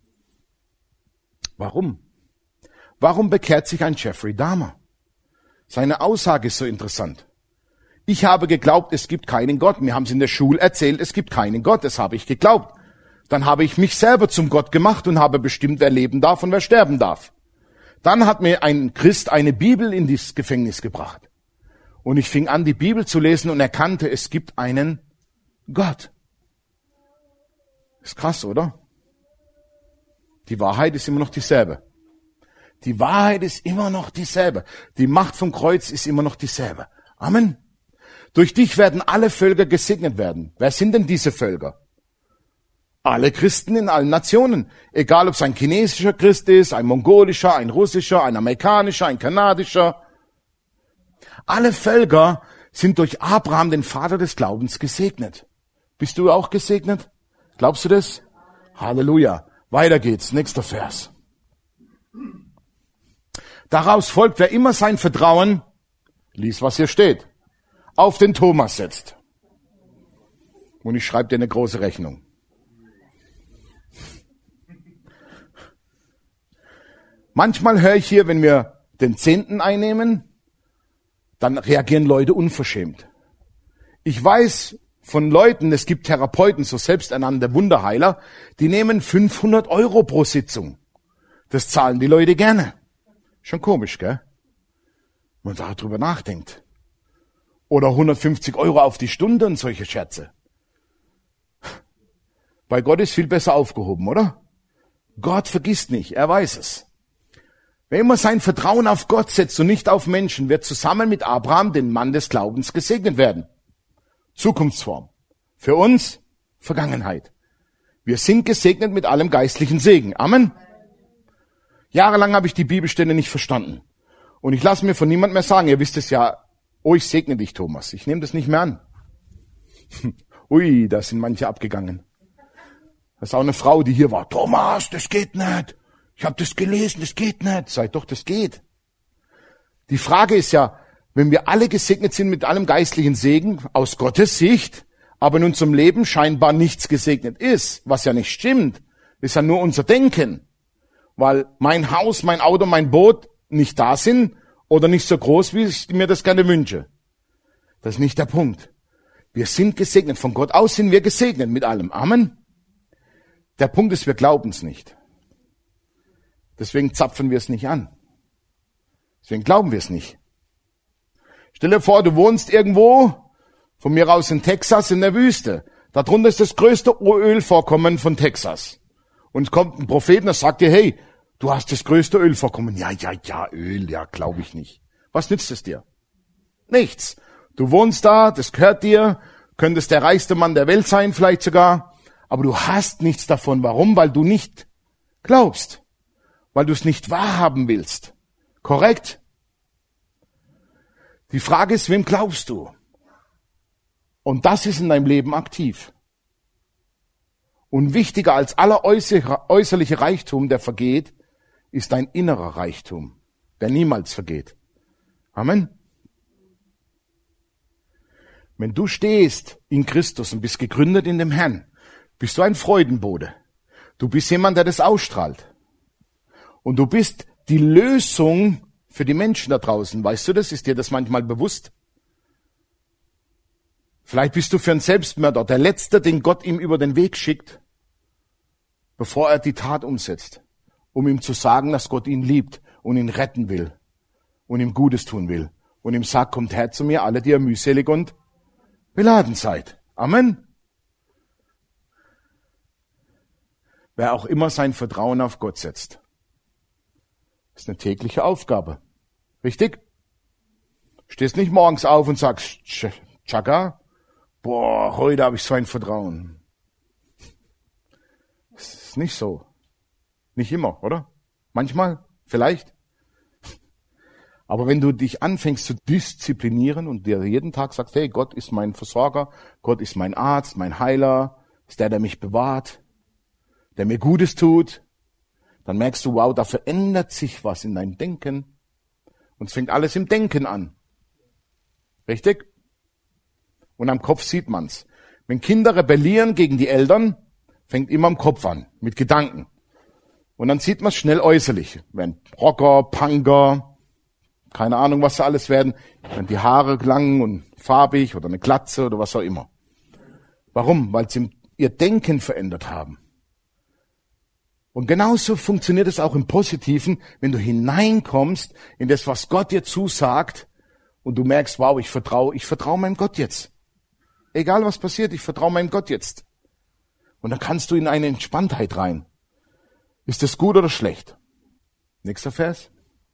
Warum? Warum bekehrt sich ein Jeffrey Dahmer? Seine Aussage ist so interessant. Ich habe geglaubt, es gibt keinen Gott. Mir haben sie in der Schule erzählt, es gibt keinen Gott. Das habe ich geglaubt. Dann habe ich mich selber zum Gott gemacht und habe bestimmt, wer leben darf und wer sterben darf. Dann hat mir ein Christ eine Bibel in dieses Gefängnis gebracht. Und ich fing an, die Bibel zu lesen und erkannte, es gibt einen Gott. Ist krass, oder? Die Wahrheit ist immer noch dieselbe. Die Wahrheit ist immer noch dieselbe. Die Macht vom Kreuz ist immer noch dieselbe. Amen. Durch dich werden alle Völker gesegnet werden. Wer sind denn diese Völker? Alle Christen in allen Nationen. Egal, ob es ein chinesischer Christ ist, ein mongolischer, ein russischer, ein amerikanischer, ein kanadischer. Alle Völker sind durch Abraham, den Vater des Glaubens, gesegnet. Bist du auch gesegnet? Glaubst du das? Halleluja. Weiter geht's. Nächster Vers. Daraus folgt, wer immer sein Vertrauen, lies was hier steht, auf den Thomas setzt. Und ich schreibe dir eine große Rechnung. Manchmal höre ich hier, wenn wir den 10. einnehmen, dann reagieren Leute unverschämt. Ich weiß von Leuten, es gibt Therapeuten, so selbsternannte Wunderheiler, die nehmen 500 € pro Sitzung. Das zahlen die Leute gerne. Schon komisch, gell? Wenn man darüber nachdenkt. Oder 150 € auf die Stunde und solche Scherze. Bei Gott ist viel besser aufgehoben, oder? Gott vergisst nicht, er weiß es. Wer immer sein Vertrauen auf Gott setzt und nicht auf Menschen, wird zusammen mit Abraham, den Mann des Glaubens, gesegnet werden. Zukunftsform. Für uns Vergangenheit. Wir sind gesegnet mit allem geistlichen Segen. Amen. Jahrelang habe ich die Bibelstelle nicht verstanden. Und ich lasse mir von niemandem mehr sagen, ihr wisst es ja, oh, ich segne dich, Thomas. Ich nehme das nicht mehr an. Ui, da sind manche abgegangen. Das ist auch eine Frau, die hier war. Thomas, das geht nicht. Ich habe das gelesen, das geht nicht. Sag doch, das geht. Die Frage ist ja, wenn wir alle gesegnet sind mit allem geistlichen Segen, aus Gottes Sicht, aber in unserem Leben scheinbar nichts gesegnet ist, was ja nicht stimmt, ist ja nur unser Denken. Weil mein Haus, mein Auto, mein Boot nicht da sind oder nicht so groß, wie ich mir das gerne wünsche. Das ist nicht der Punkt. Wir sind gesegnet. Von Gott aus sind wir gesegnet mit allem. Amen. Der Punkt ist, wir glauben es nicht. Deswegen zapfen wir es nicht an. Deswegen glauben wir es nicht. Stell dir vor, du wohnst irgendwo, von mir aus in Texas, in der Wüste. Darunter ist das größte Ölvorkommen von Texas. Und es kommt ein Prophet und sagt dir, hey, du hast das größte Ölvorkommen. Ja, Öl, ja, glaube ich nicht. Was nützt es dir? Nichts. Du wohnst da, das gehört dir, könntest der reichste Mann der Welt sein, vielleicht sogar. Aber du hast nichts davon. Warum? Weil du nicht glaubst. Weil du es nicht wahrhaben willst. Korrekt? Die Frage ist, wem glaubst du? Und das ist in deinem Leben aktiv. Und wichtiger als aller äußerliche Reichtum, der vergeht, ist dein innerer Reichtum, der niemals vergeht. Amen. Wenn du stehst in Christus und bist gegründet in dem Herrn, bist du ein Freudenbote. Du bist jemand, der das ausstrahlt. Und du bist die Lösung für die Menschen da draußen. Weißt du das? Ist dir das manchmal bewusst? Vielleicht bist du für einen Selbstmörder der Letzte, den Gott ihm über den Weg schickt, bevor er die Tat umsetzt, um ihm zu sagen, dass Gott ihn liebt und ihn retten will und ihm Gutes tun will. Und ihm sagt, kommt her zu mir, alle, die ihr mühselig und beladen seid. Amen. Wer auch immer sein Vertrauen auf Gott setzt, ist eine tägliche Aufgabe. Richtig? Stehst nicht morgens auf und sagst, Chaka, boah, heute habe ich so ein Vertrauen. Das ist nicht so. Nicht immer, oder? Manchmal, vielleicht. Aber wenn du dich anfängst zu disziplinieren und dir jeden Tag sagst, hey, Gott ist mein Versorger, Gott ist mein Arzt, mein Heiler, ist der mich bewahrt, der mir Gutes tut, dann merkst du, wow, da verändert sich was in deinem Denken. Und es fängt alles im Denken an. Richtig? Und am Kopf sieht man's. Wenn Kinder rebellieren gegen die Eltern, fängt immer am Kopf an, mit Gedanken. Und dann sieht man es schnell äußerlich. Wenn Rocker, Punker, keine Ahnung, was sie alles werden, wenn die Haare lang und farbig oder eine Glatze oder was auch immer. Warum? Weil sie ihr Denken verändert haben. Und genauso funktioniert es auch im Positiven, wenn du hineinkommst in das, was Gott dir zusagt und du merkst, wow, ich vertraue meinem Gott jetzt. Egal was passiert, ich vertraue meinem Gott jetzt. Und dann kannst du in eine Entspanntheit rein. Ist das gut oder schlecht? Nächster Vers.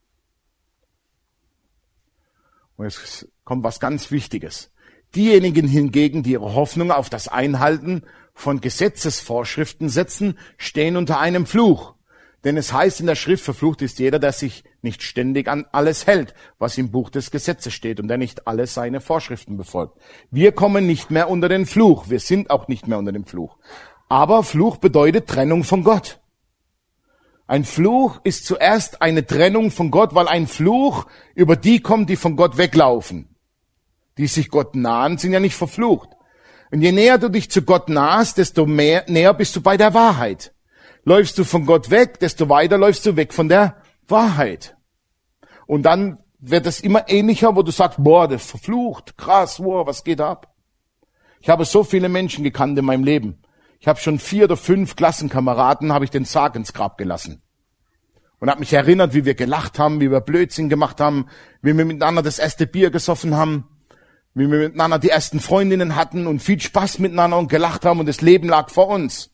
Und jetzt kommt was ganz Wichtiges. Diejenigen hingegen, die ihre Hoffnung auf das Einhalten von Gesetzesvorschriften setzen, stehen unter einem Fluch. Denn es heißt in der Schrift, verflucht ist jeder, der sich nicht ständig an alles hält, was im Buch des Gesetzes steht und der nicht alle seine Vorschriften befolgt. Wir kommen nicht mehr unter den Fluch. Wir sind auch nicht mehr unter dem Fluch. Aber Fluch bedeutet Trennung von Gott. Ein Fluch ist zuerst eine Trennung von Gott, weil ein Fluch über die kommt, die von Gott weglaufen. Die sich Gott nahen, sind ja nicht verflucht. Und je näher du dich zu Gott nahst, desto näher bist du bei der Wahrheit. Läufst du von Gott weg, desto weiter läufst du weg von der Wahrheit. Und dann wird es immer ähnlicher, wo du sagst, boah, das ist verflucht, krass, wow, was geht ab? Ich habe so viele Menschen gekannt in meinem Leben. Ich habe schon 4 oder 5 Klassenkameraden, habe ich den Sarg ins Grab gelassen. Und habe mich erinnert, wie wir gelacht haben, wie wir Blödsinn gemacht haben, wie wir miteinander das erste Bier gesoffen haben, wie wir miteinander die ersten Freundinnen hatten und viel Spaß miteinander und gelacht haben und das Leben lag vor uns.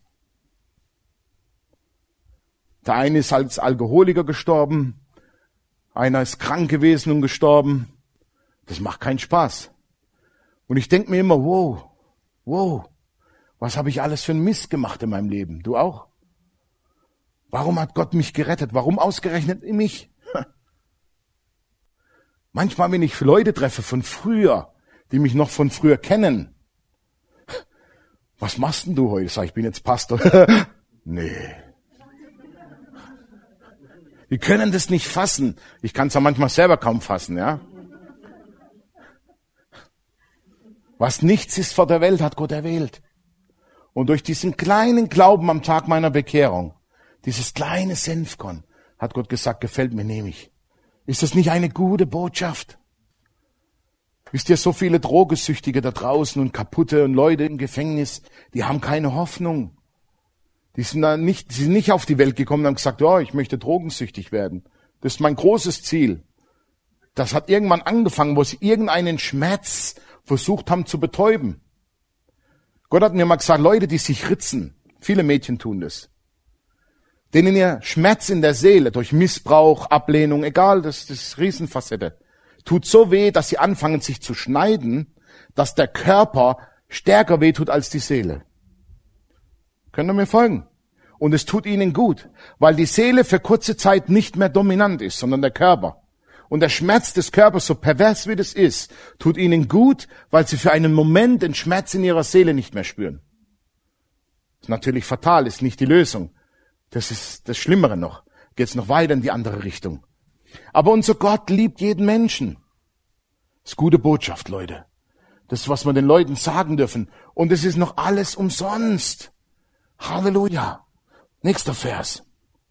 Der eine ist als Alkoholiker gestorben, einer ist krank gewesen und gestorben. Das macht keinen Spaß. Und ich denke mir immer, wow, was habe ich alles für einen Mist gemacht in meinem Leben? Du auch? Warum hat Gott mich gerettet? Warum ausgerechnet mich? Manchmal, wenn ich Leute treffe von früher, die mich noch von früher kennen. Was machst denn du heute? Sag ich, bin jetzt Pastor. Nee. Die können das nicht fassen. Ich kann es ja manchmal selber kaum fassen, ja. Was nichts ist vor der Welt, hat Gott erwählt. Und durch diesen kleinen Glauben am Tag meiner Bekehrung, dieses kleine Senfkorn, hat Gott gesagt, gefällt mir, nehme ich. Ist das nicht eine gute Botschaft? Wisst ihr, so viele Drogesüchtige da draußen und kaputte und Leute im Gefängnis, die haben keine Hoffnung. Die sind nicht auf die Welt gekommen und haben gesagt, ja, ich möchte drogensüchtig werden. Das ist mein großes Ziel. Das hat irgendwann angefangen, wo sie irgendeinen Schmerz versucht haben zu betäuben. Gott hat mir mal gesagt, Leute, die sich ritzen, viele Mädchen tun das, denen ihr Schmerz in der Seele durch Missbrauch, Ablehnung, egal, das ist Riesenfacette, tut so weh, dass sie anfangen, sich zu schneiden, dass der Körper stärker wehtut als die Seele. Könnt ihr mir folgen? Und es tut ihnen gut, weil die Seele für kurze Zeit nicht mehr dominant ist, sondern der Körper. Und der Schmerz des Körpers, so pervers wie das ist, tut ihnen gut, weil sie für einen Moment den Schmerz in ihrer Seele nicht mehr spüren. Das ist natürlich fatal, ist nicht die Lösung. Das ist das Schlimmere noch. Geht es noch weiter in die andere Richtung. Aber unser Gott liebt jeden Menschen. Das ist gute Botschaft, Leute. Das ist, was wir den Leuten sagen dürfen. Und es ist noch alles umsonst. Halleluja. Nächster Vers.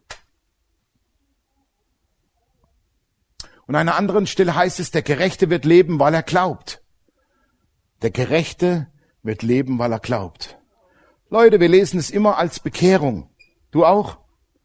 Und an einer anderen Stelle heißt es, der Gerechte wird leben, weil er glaubt. Der Gerechte wird leben, weil er glaubt. Leute, wir lesen es immer als Bekehrung. Du auch?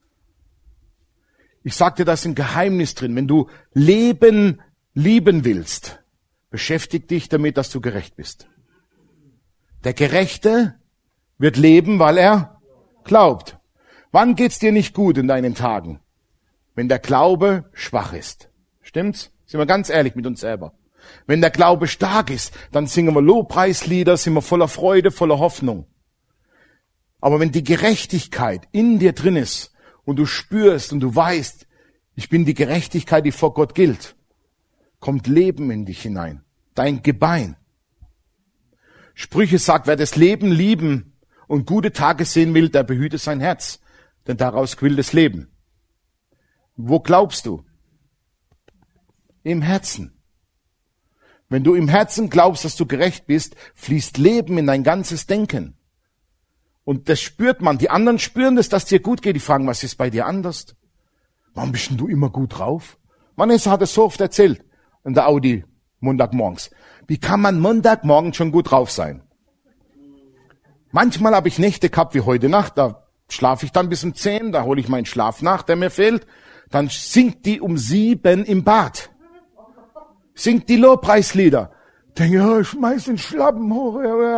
Ich sagte, da ist ein Geheimnis drin. Wenn du Leben lieben willst, beschäftig dich damit, dass du gerecht bist. Der Gerechte wird leben, weil er glaubt. Wann geht's dir nicht gut in deinen Tagen? Wenn der Glaube schwach ist. Stimmt's? Sind wir ganz ehrlich mit uns selber. Wenn der Glaube stark ist, dann singen wir Lobpreislieder, sind wir voller Freude, voller Hoffnung. Aber wenn die Gerechtigkeit in dir drin ist und du spürst und du weißt, ich bin die Gerechtigkeit, die vor Gott gilt, kommt Leben in dich hinein, dein Gebein. Sprüche sagt, wer das Leben lieben und gute Tage sehen will, der behüte sein Herz, denn daraus quillt das Leben. Wo glaubst du? Im Herzen. Wenn du im Herzen glaubst, dass du gerecht bist, fließt Leben in dein ganzes Denken. Und das spürt man. Die anderen spüren das, dass dir gut geht. Die fragen, was ist bei dir anders? Warum bist denn du immer gut drauf? Vanessa hat es so oft erzählt in der Audi Montagmorgens. Wie kann man Montagmorgen schon gut drauf sein? Manchmal habe ich Nächte gehabt wie heute Nacht. Da schlafe ich dann bis um 10. Da hole ich meinen Schlaf nach, der mir fehlt. Dann singt die um 7 im Bad. Singt die Lobpreislieder. Denke, ja, schmeiß den Schlappen hoch.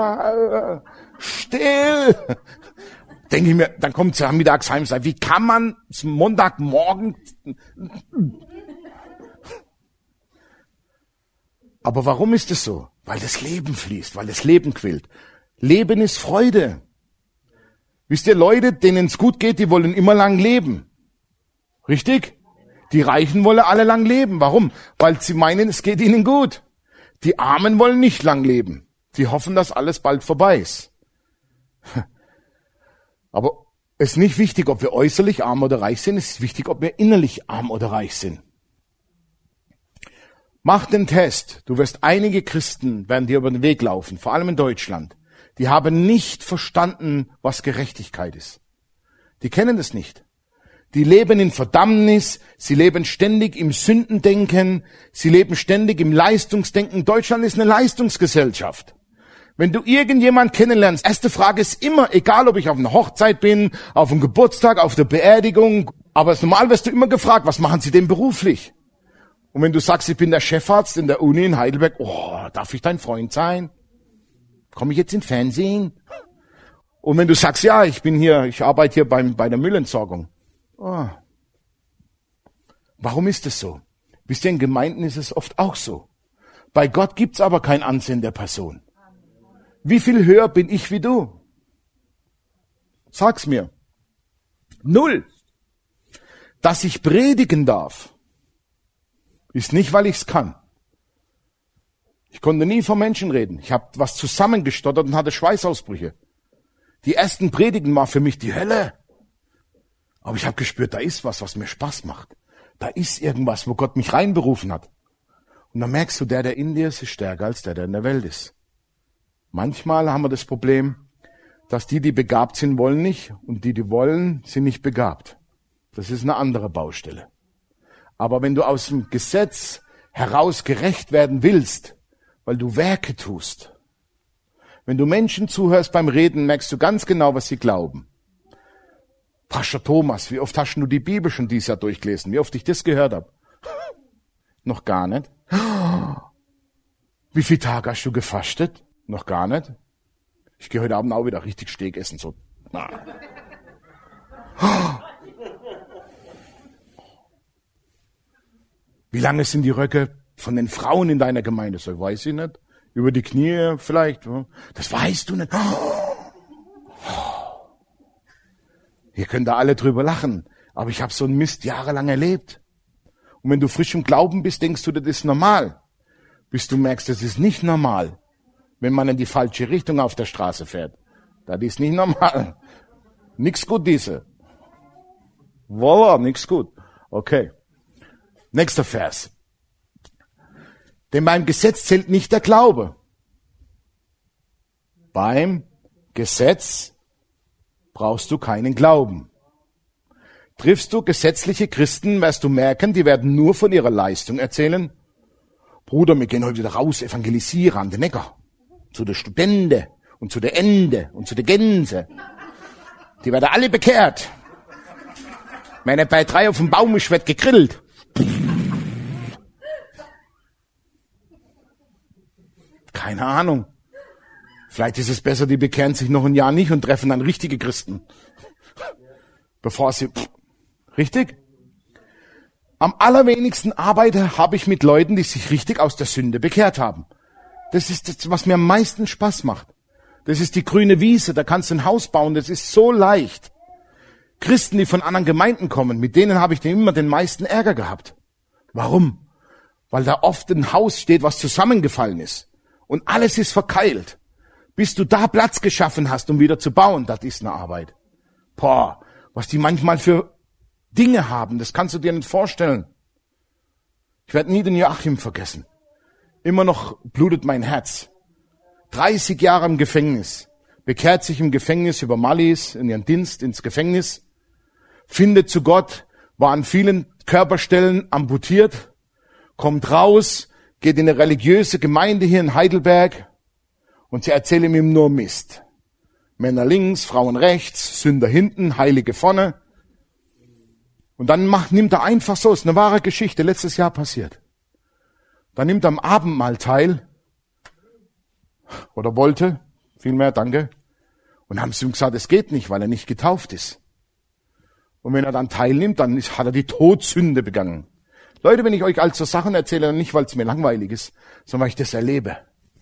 Still. Denke ich mir, dann kommt sie mittags heim und sagt, wie kann man Montagmorgen... Aber warum ist es so? Weil das Leben fließt, weil das Leben quillt. Leben ist Freude. Wisst ihr, Leute, denen es gut geht, die wollen immer lang leben. Richtig? Die Reichen wollen alle lang leben. Warum? Weil sie meinen, es geht ihnen gut. Die Armen wollen nicht lang leben. Die hoffen, dass alles bald vorbei ist. Aber es ist nicht wichtig, ob wir äußerlich arm oder reich sind. Es ist wichtig, ob wir innerlich arm oder reich sind. Mach den Test. Du wirst einige Christen werden dir über den Weg laufen, vor allem in Deutschland. Die haben nicht verstanden, was Gerechtigkeit ist. Die kennen das nicht. Die leben in Verdammnis, sie leben ständig im Sündendenken, sie leben ständig im Leistungsdenken. Deutschland ist eine Leistungsgesellschaft. Wenn du irgendjemand kennenlernst, erste Frage ist immer, egal ob ich auf einer Hochzeit bin, auf einem Geburtstag, auf der Beerdigung, aber normal wirst du immer gefragt, was machen sie denn beruflich? Und wenn du sagst, ich bin der Chefarzt in der Uni in Heidelberg, oh, darf ich dein Freund sein? Komme ich jetzt ins Fernsehen? Und wenn du sagst, ja, ich arbeite hier bei der Müllentsorgung. Oh. Warum ist es so? Wisst ihr, in Gemeinden ist es oft auch so. Bei Gott gibt's aber kein Ansehen der Person. Wie viel höher bin ich wie du? Sag's mir. 0. Dass ich predigen darf, ist nicht, weil ich's kann. Ich konnte nie vor Menschen reden. Ich habe was zusammengestottert und hatte Schweißausbrüche. Die ersten Predigen war für mich die Hölle. Aber ich habe gespürt, da ist was mir Spaß macht. Da ist irgendwas, wo Gott mich reinberufen hat. Und dann merkst du, der in dir ist, ist stärker als der in der Welt ist. Manchmal haben wir das Problem, dass die begabt sind, wollen nicht. Und die wollen, sind nicht begabt. Das ist eine andere Baustelle. Aber wenn du aus dem Gesetz heraus gerecht werden willst, Weil du Werke tust. Wenn du Menschen zuhörst beim Reden, merkst du ganz genau, was sie glauben. Pastor Thomas, wie oft hast du die Bibel schon dieses Jahr durchgelesen? Wie oft ich das gehört habe? Noch gar nicht. Wie viele Tage hast du gefastet? Noch gar nicht. Ich gehe heute Abend auch wieder richtig Steak essen. So. Wie lange sind die Röcke von den Frauen in deiner Gemeinde? So, weiß ich nicht. Über die Knie vielleicht. Das weißt du nicht. Ihr könnt da alle drüber lachen. Aber ich habe so einen Mist jahrelang erlebt. Und wenn du frisch im Glauben bist, denkst du, das ist normal. Bis du merkst, das ist nicht normal. Wenn man in die falsche Richtung auf der Straße fährt. Das ist nicht normal. Nix gut, diese. Voila, nix gut. Okay. Nächster Vers. Denn beim Gesetz zählt nicht der Glaube. Beim Gesetz brauchst du keinen Glauben. Triffst du gesetzliche Christen, wirst du merken, die werden nur von ihrer Leistung erzählen. Bruder, wir gehen heute wieder raus, evangelisieren an den Neckar. Zu der Studente und zu der Ende und zu der Gänse. Die werden alle bekehrt. Wenn er bei 3 auf dem Baum ist, wird gegrillt. Keine Ahnung. Vielleicht ist es besser, die bekehren sich noch ein Jahr nicht und treffen dann richtige Christen. Bevor sie... Richtig? Am allerwenigsten arbeite habe ich mit Leuten, die sich richtig aus der Sünde bekehrt haben. Das ist das, was mir am meisten Spaß macht. Das ist die grüne Wiese, da kannst du ein Haus bauen, das ist so leicht. Christen, die von anderen Gemeinden kommen, mit denen habe ich immer den meisten Ärger gehabt. Warum? Weil da oft ein Haus steht, was zusammengefallen ist. Und alles ist verkeilt. Bis du da Platz geschaffen hast, um wieder zu bauen, das ist eine Arbeit. Boah, was die manchmal für Dinge haben, das kannst du dir nicht vorstellen. Ich werde nie den Joachim vergessen. Immer noch blutet mein Herz. 30 Jahre im Gefängnis. Bekehrt sich im Gefängnis über Mallis, in ihren Dienst, ins Gefängnis. Findet zu Gott, war an vielen Körperstellen amputiert. Kommt raus, geht in eine religiöse Gemeinde hier in Heidelberg. Und sie erzählen ihm nur Mist. Männer links, Frauen rechts, Sünder hinten, Heilige vorne. Und dann nimmt er einfach so, ist eine wahre Geschichte, letztes Jahr passiert. Dann nimmt er am Abendmahl teil, oder wollte, vielmehr, danke. Und haben sie ihm gesagt, es geht nicht, weil er nicht getauft ist. Und wenn er dann teilnimmt, dann hat er die Todsünde begangen. Leute, wenn ich euch also Sachen erzähle, dann nicht, weil es mir langweilig ist, sondern weil ich das erlebe.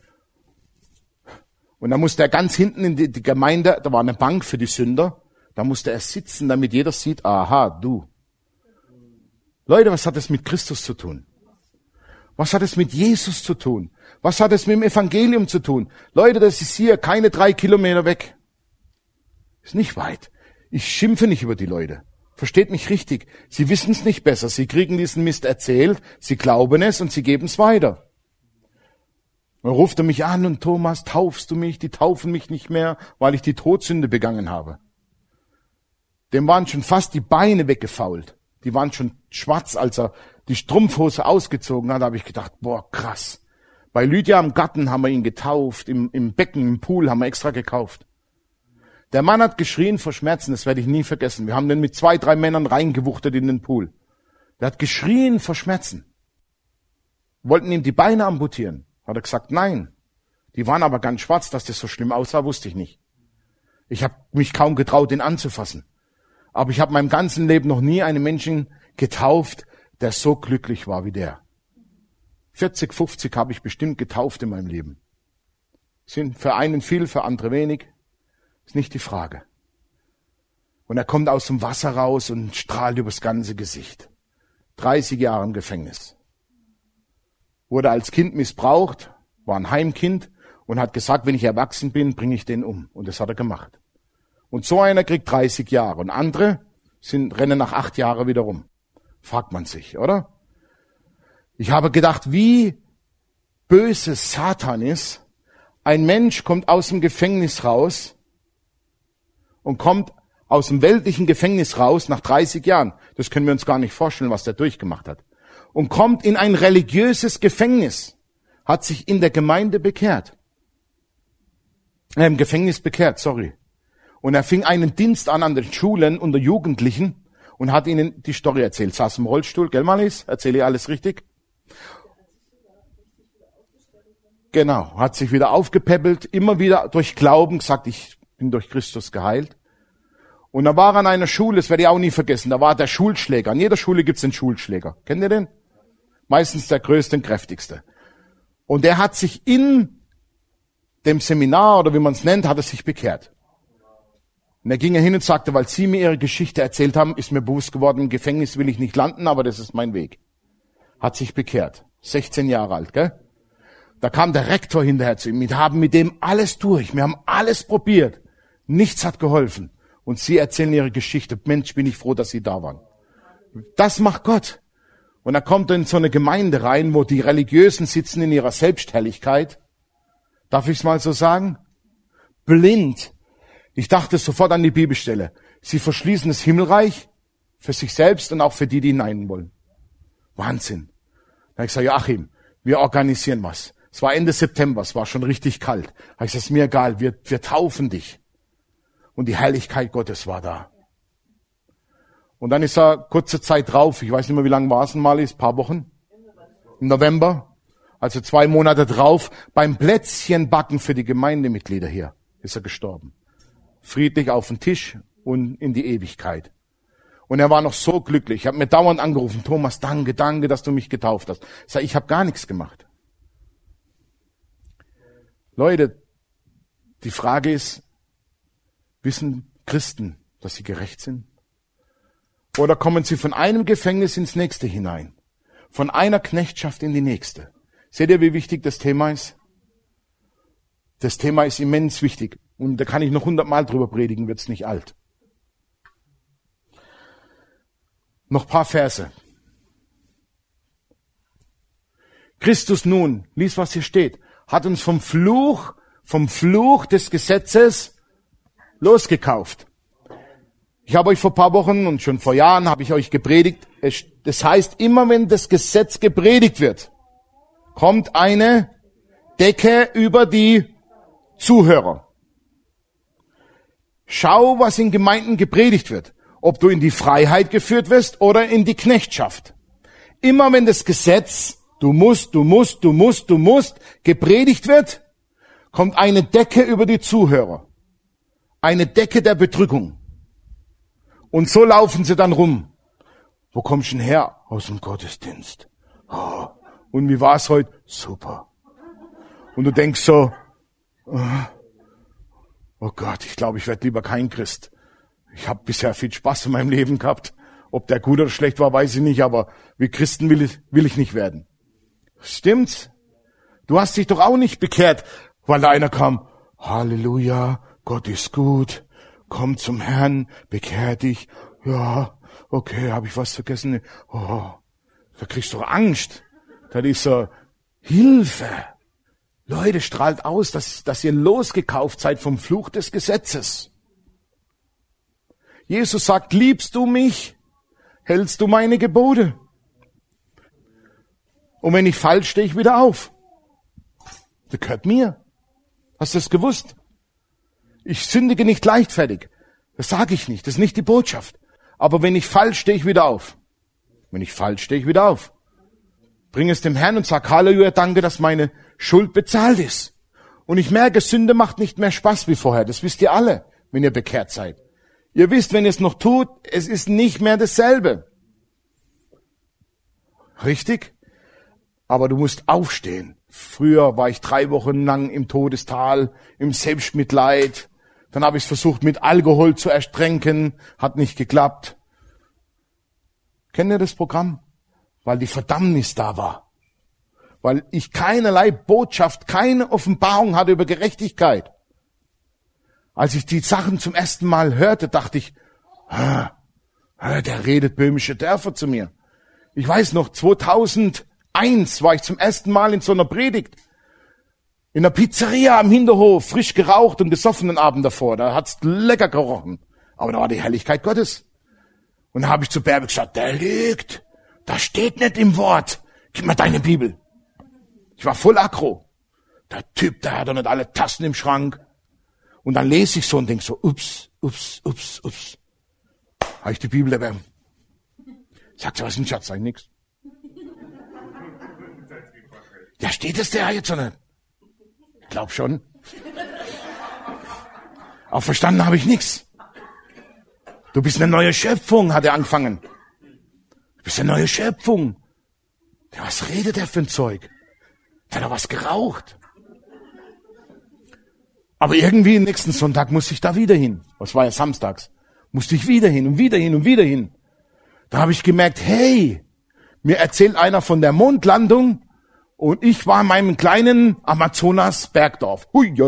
Und dann musste er ganz hinten in die Gemeinde, da war eine Bank für die Sünder, da musste er sitzen, damit jeder sieht, aha, du. Leute, was hat das mit Christus zu tun? Was hat es mit Jesus zu tun? Was hat es mit dem Evangelium zu tun? Leute, das ist hier keine 3 Kilometer weg. Ist nicht weit. Ich schimpfe nicht über die Leute. Versteht mich richtig. Sie wissen es nicht besser. Sie kriegen diesen Mist erzählt, sie glauben es und sie geben es weiter. Dann ruft er mich an und Thomas, taufst du mich? Die taufen mich nicht mehr, weil ich die Todsünde begangen habe. Dem waren schon fast die Beine weggefault. Die waren schon schwarz, als er die Strumpfhose ausgezogen hat. Da habe ich gedacht, boah, krass. Bei Lydia im Garten haben wir ihn getauft, im Becken, im Pool haben wir extra gekauft. Der Mann hat geschrien vor Schmerzen, das werde ich nie vergessen. Wir haben den mit 2, 3 Männern reingewuchtet in den Pool. Der hat geschrien vor Schmerzen. Wollten ihm die Beine amputieren. Hat er gesagt, nein. Die waren aber ganz schwarz, dass das so schlimm aussah, wusste ich nicht. Ich habe mich kaum getraut, ihn anzufassen. Aber ich habe in meinem ganzen Leben noch nie einen Menschen getauft, der so glücklich war wie der. 40, 50 habe ich bestimmt getauft in meinem Leben. Sind für einen viel, für andere wenig. Ist nicht die Frage. Und er kommt aus dem Wasser raus und strahlt übers ganze Gesicht. 30 Jahre im Gefängnis. Wurde als Kind missbraucht, war ein Heimkind und hat gesagt, wenn ich erwachsen bin, bringe ich den um. Und das hat er gemacht. Und so einer kriegt 30 Jahre und andere rennen nach 8 Jahren wieder rum. Fragt man sich, oder? Ich habe gedacht, wie böse Satan ist. Ein Mensch kommt aus dem Gefängnis raus und kommt aus dem weltlichen Gefängnis raus nach 30 Jahren. Das können wir uns gar nicht vorstellen, was der durchgemacht hat. Und kommt in ein religiöses Gefängnis. hat sich in der Gemeinde bekehrt. Im Gefängnis bekehrt, sorry. Und er fing einen Dienst an den Schulen unter Jugendlichen und hat ihnen die Story erzählt. Saß im Rollstuhl, gell Marlies? Erzähle ich alles richtig? Genau, hat sich wieder aufgepäppelt, immer wieder durch Glauben gesagt, ich bin durch Christus geheilt. Und da war er an einer Schule, das werde ich auch nie vergessen, da war der Schulschläger. An jeder Schule gibt's einen Schulschläger. Kennt ihr den? Meistens der größte und kräftigste. Und der hat sich in dem Seminar, oder wie man es nennt, hat er sich bekehrt. Und er ging hin und sagte, weil Sie mir Ihre Geschichte erzählt haben, ist mir bewusst geworden, im Gefängnis will ich nicht landen, aber das ist mein Weg. Hat sich bekehrt. 16 Jahre alt, gell? Da kam der Rektor hinterher zu ihm. Wir haben mit dem alles durch. Wir haben alles probiert. Nichts hat geholfen. Und Sie erzählen Ihre Geschichte. Mensch, bin ich froh, dass Sie da waren. Das macht Gott. Und er kommt in so eine Gemeinde rein, wo die Religiösen sitzen in ihrer Selbstherrlichkeit. Darf ich es mal so sagen? Blind. Ich dachte sofort an die Bibelstelle. Sie verschließen das Himmelreich für sich selbst und auch für die, die hinein wollen. Wahnsinn. Da habe ich gesagt, Joachim, wir organisieren was. Es war Ende September, es war schon richtig kalt. Da habe ich gesagt, ist mir egal, wir taufen dich. Und die Herrlichkeit Gottes war da. Und dann ist er kurze Zeit drauf, ich weiß nicht mehr, wie lange war es mal, ein paar Wochen? Im November, also 2 Monate drauf, beim Plätzchenbacken für die Gemeindemitglieder hier, ist er gestorben. Friedlich auf den Tisch und in die Ewigkeit. Und er war noch so glücklich. Ich habe mir dauernd angerufen, Thomas, danke, dass du mich getauft hast. Ich sage, ich habe gar nichts gemacht. Leute, die Frage ist, wissen Christen, dass sie gerecht sind? Oder kommen sie von einem Gefängnis ins nächste hinein? Von einer Knechtschaft in die nächste? Seht ihr, wie wichtig das Thema ist? Das Thema ist immens wichtig. Und da kann ich noch 100-mal drüber predigen, wird's nicht alt. Noch ein paar Verse. Christus nun, lies, was hier steht, hat uns vom Fluch des Gesetzes losgekauft. Ich habe euch vor ein paar Wochen und schon vor Jahren habe ich euch gepredigt. Das heißt, immer wenn das Gesetz gepredigt wird, kommt eine Decke über die Zuhörer. Schau, was in Gemeinden gepredigt wird. Ob du in die Freiheit geführt wirst oder in die Knechtschaft. Immer wenn das Gesetz, du musst, gepredigt wird, kommt eine Decke über die Zuhörer. Eine Decke der Bedrückung. Und so laufen sie dann rum. Wo kommst du denn her? Aus dem Gottesdienst. Oh. Und wie war's heute? Super. Und du denkst so, oh Gott, ich glaube, ich werde lieber kein Christ. Ich habe bisher viel Spaß in meinem Leben gehabt. Ob der gut oder schlecht war, weiß ich nicht, aber wie Christen will ich nicht werden. Stimmt's? Du hast dich doch auch nicht bekehrt, weil da einer kam, Halleluja, Gott ist gut, komm zum Herrn, bekehr dich. Ja, okay, habe ich was vergessen? Oh, da kriegst du Angst. Da ist so, Hilfe. Leute, strahlt aus, dass ihr losgekauft seid vom Fluch des Gesetzes. Jesus sagt, liebst du mich, hältst du meine Gebote. Und wenn ich fall, stehe ich wieder auf. Das gehört mir. Hast du das gewusst? Ich sündige nicht leichtfertig. Das sage ich nicht, das ist nicht die Botschaft. Aber wenn ich fall, stehe ich wieder auf. Wenn ich fall, stehe ich wieder auf. Bring es dem Herrn und sag, Halleluja, danke, dass meine Schuld bezahlt ist. Und ich merke, Sünde macht nicht mehr Spaß wie vorher. Das wisst ihr alle, wenn ihr bekehrt seid. Ihr wisst, wenn ihr es noch tut, es ist nicht mehr dasselbe. Richtig? Aber du musst aufstehen. Früher war ich 3 Wochen lang im Todestal, im Selbstmitleid. Dann habe ich es versucht, mit Alkohol zu ertränken. Hat nicht geklappt. Kennt ihr das Programm? Weil die Verdammnis da war. Weil ich keinerlei Botschaft, keine Offenbarung hatte über Gerechtigkeit. Als ich die Sachen zum ersten Mal hörte, dachte ich, der redet böhmische Dörfer zu mir. Ich weiß noch, 2001 war ich zum ersten Mal in so einer Predigt. In einer Pizzeria am Hinterhof, frisch geraucht und gesoffen den Abend davor. Da hat's lecker gerochen. Aber da war die Herrlichkeit Gottes. Und da habe ich zu Bärbe gesagt, der lügt. Das steht nicht im Wort. Gib mir deine Bibel. Ich war voll aggro. Der Typ, der hat doch nicht alle Tassen im Schrank. Und dann lese ich so und denke so, ups. Habe ich die Bibel dabei? Sagt sie, was ist denn, Schatz? Sag ich nix. Ja, steht es der jetzt oder nicht? Ich glaub schon. Aber verstanden habe ich nichts. Du bist eine neue Schöpfung, hat er angefangen. Du bist eine neue Schöpfung. Ja, was redet der für ein Zeug? Der hat doch was geraucht. Aber irgendwie nächsten Sonntag musste ich da wieder hin. Das war ja samstags. Musste ich wieder hin und wieder hin und wieder hin. Da habe ich gemerkt, hey, mir erzählt einer von der Mondlandung und ich war in meinem kleinen Amazonas-Bergdorf.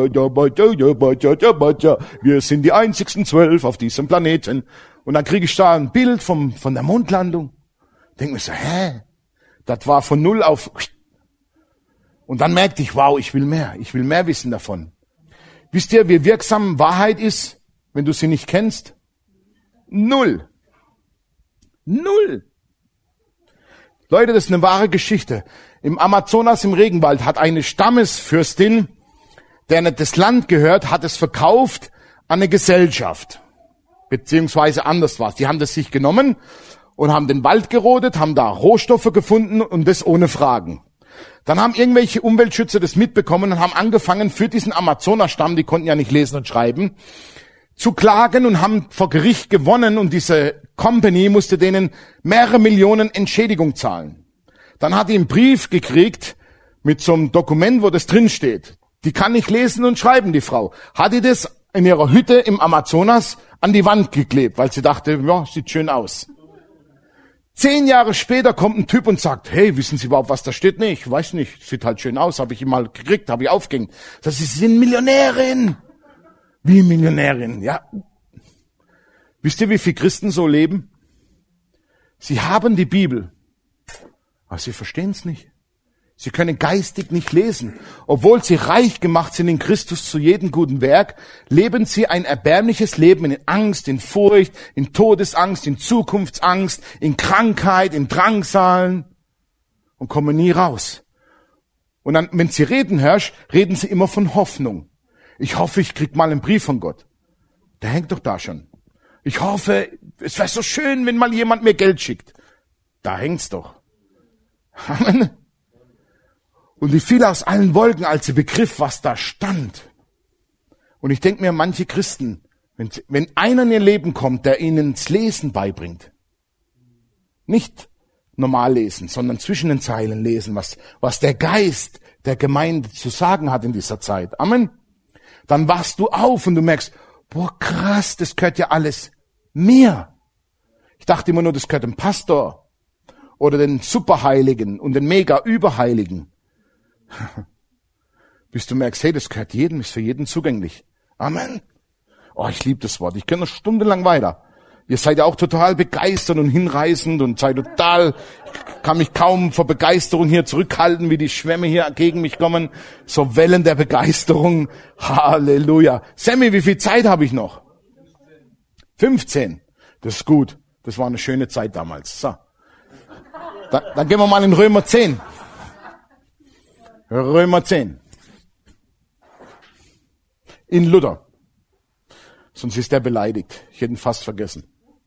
Wir sind die einzigsten 12 auf diesem Planeten. Und dann kriege ich da ein Bild von der Mondlandung. Denk mir so, das war von 0 auf... Und dann merkte ich, wow, ich will mehr wissen davon. Wisst ihr, wie wirksam Wahrheit ist, wenn du sie nicht kennst? 0. Leute, das ist eine wahre Geschichte. Im Amazonas, im Regenwald, hat eine Stammesfürstin, der nicht das Land gehört, hat es verkauft an eine Gesellschaft. Beziehungsweise anders war's. Die haben das sich genommen und haben den Wald gerodet, haben da Rohstoffe gefunden und das ohne Fragen. Dann haben irgendwelche Umweltschützer das mitbekommen und haben angefangen, für diesen Amazonas-Stamm, die konnten ja nicht lesen und schreiben, zu klagen und haben vor Gericht gewonnen und diese Company musste denen mehrere Millionen Entschädigung zahlen. Dann hat die einen Brief gekriegt mit so einem Dokument, wo das drin steht. Die kann nicht lesen und schreiben, die Frau. Hat die das in ihrer Hütte im Amazonas an die Wand geklebt, weil sie dachte, ja, sieht schön aus. 10 Jahre später kommt ein Typ und sagt, hey, wissen Sie überhaupt, was da steht? Nee, ich weiß nicht, sieht halt schön aus, habe ich ihm mal gekriegt, habe ich aufgehängt. Das ist, Sie sind Millionärin. Wie Millionärin, ja. Wisst ihr, wie viele Christen so leben? Sie haben die Bibel, aber sie verstehen es nicht. Sie können geistig nicht lesen. Obwohl sie reich gemacht sind in Christus zu jedem guten Werk, leben sie ein erbärmliches Leben in Angst, in Furcht, in Todesangst, in Zukunftsangst, in Krankheit, in Drangsalen und kommen nie raus. Und dann, wenn sie reden hörst, reden sie immer von Hoffnung. Ich hoffe, ich krieg mal einen Brief von Gott. Der hängt doch da schon. Ich hoffe, es wäre so schön, wenn mal jemand mir Geld schickt. Da hängt's doch. Amen. Und die fiel aus allen Wolken, als sie begriff, was da stand. Und ich denke mir, manche Christen, wenn einer in ihr Leben kommt, der ihnen das Lesen beibringt, nicht normal lesen, sondern zwischen den Zeilen lesen, was der Geist der Gemeinde zu sagen hat in dieser Zeit. Amen. Dann wachst du auf und du merkst, boah, krass, das gehört ja alles mir. Ich dachte immer nur, das gehört dem Pastor oder den Superheiligen und den Mega-Überheiligen. Bis du merkst, hey, das gehört jedem, ist für jeden zugänglich. Amen. Oh, ich liebe das Wort. Ich kann noch stundenlang weiter. Ihr seid ja auch total begeistert und hinreißend und seid total, ich kann mich kaum vor Begeisterung hier zurückhalten, wie die Schwämme hier gegen mich kommen. So Wellen der Begeisterung. Halleluja. Sammy, wie viel Zeit habe ich noch? 15. Das ist gut. Das war eine schöne Zeit damals. So. Dann gehen wir mal in Römer 10. Römer 10. In Luther. Sonst ist er beleidigt. Ich hätte ihn fast vergessen.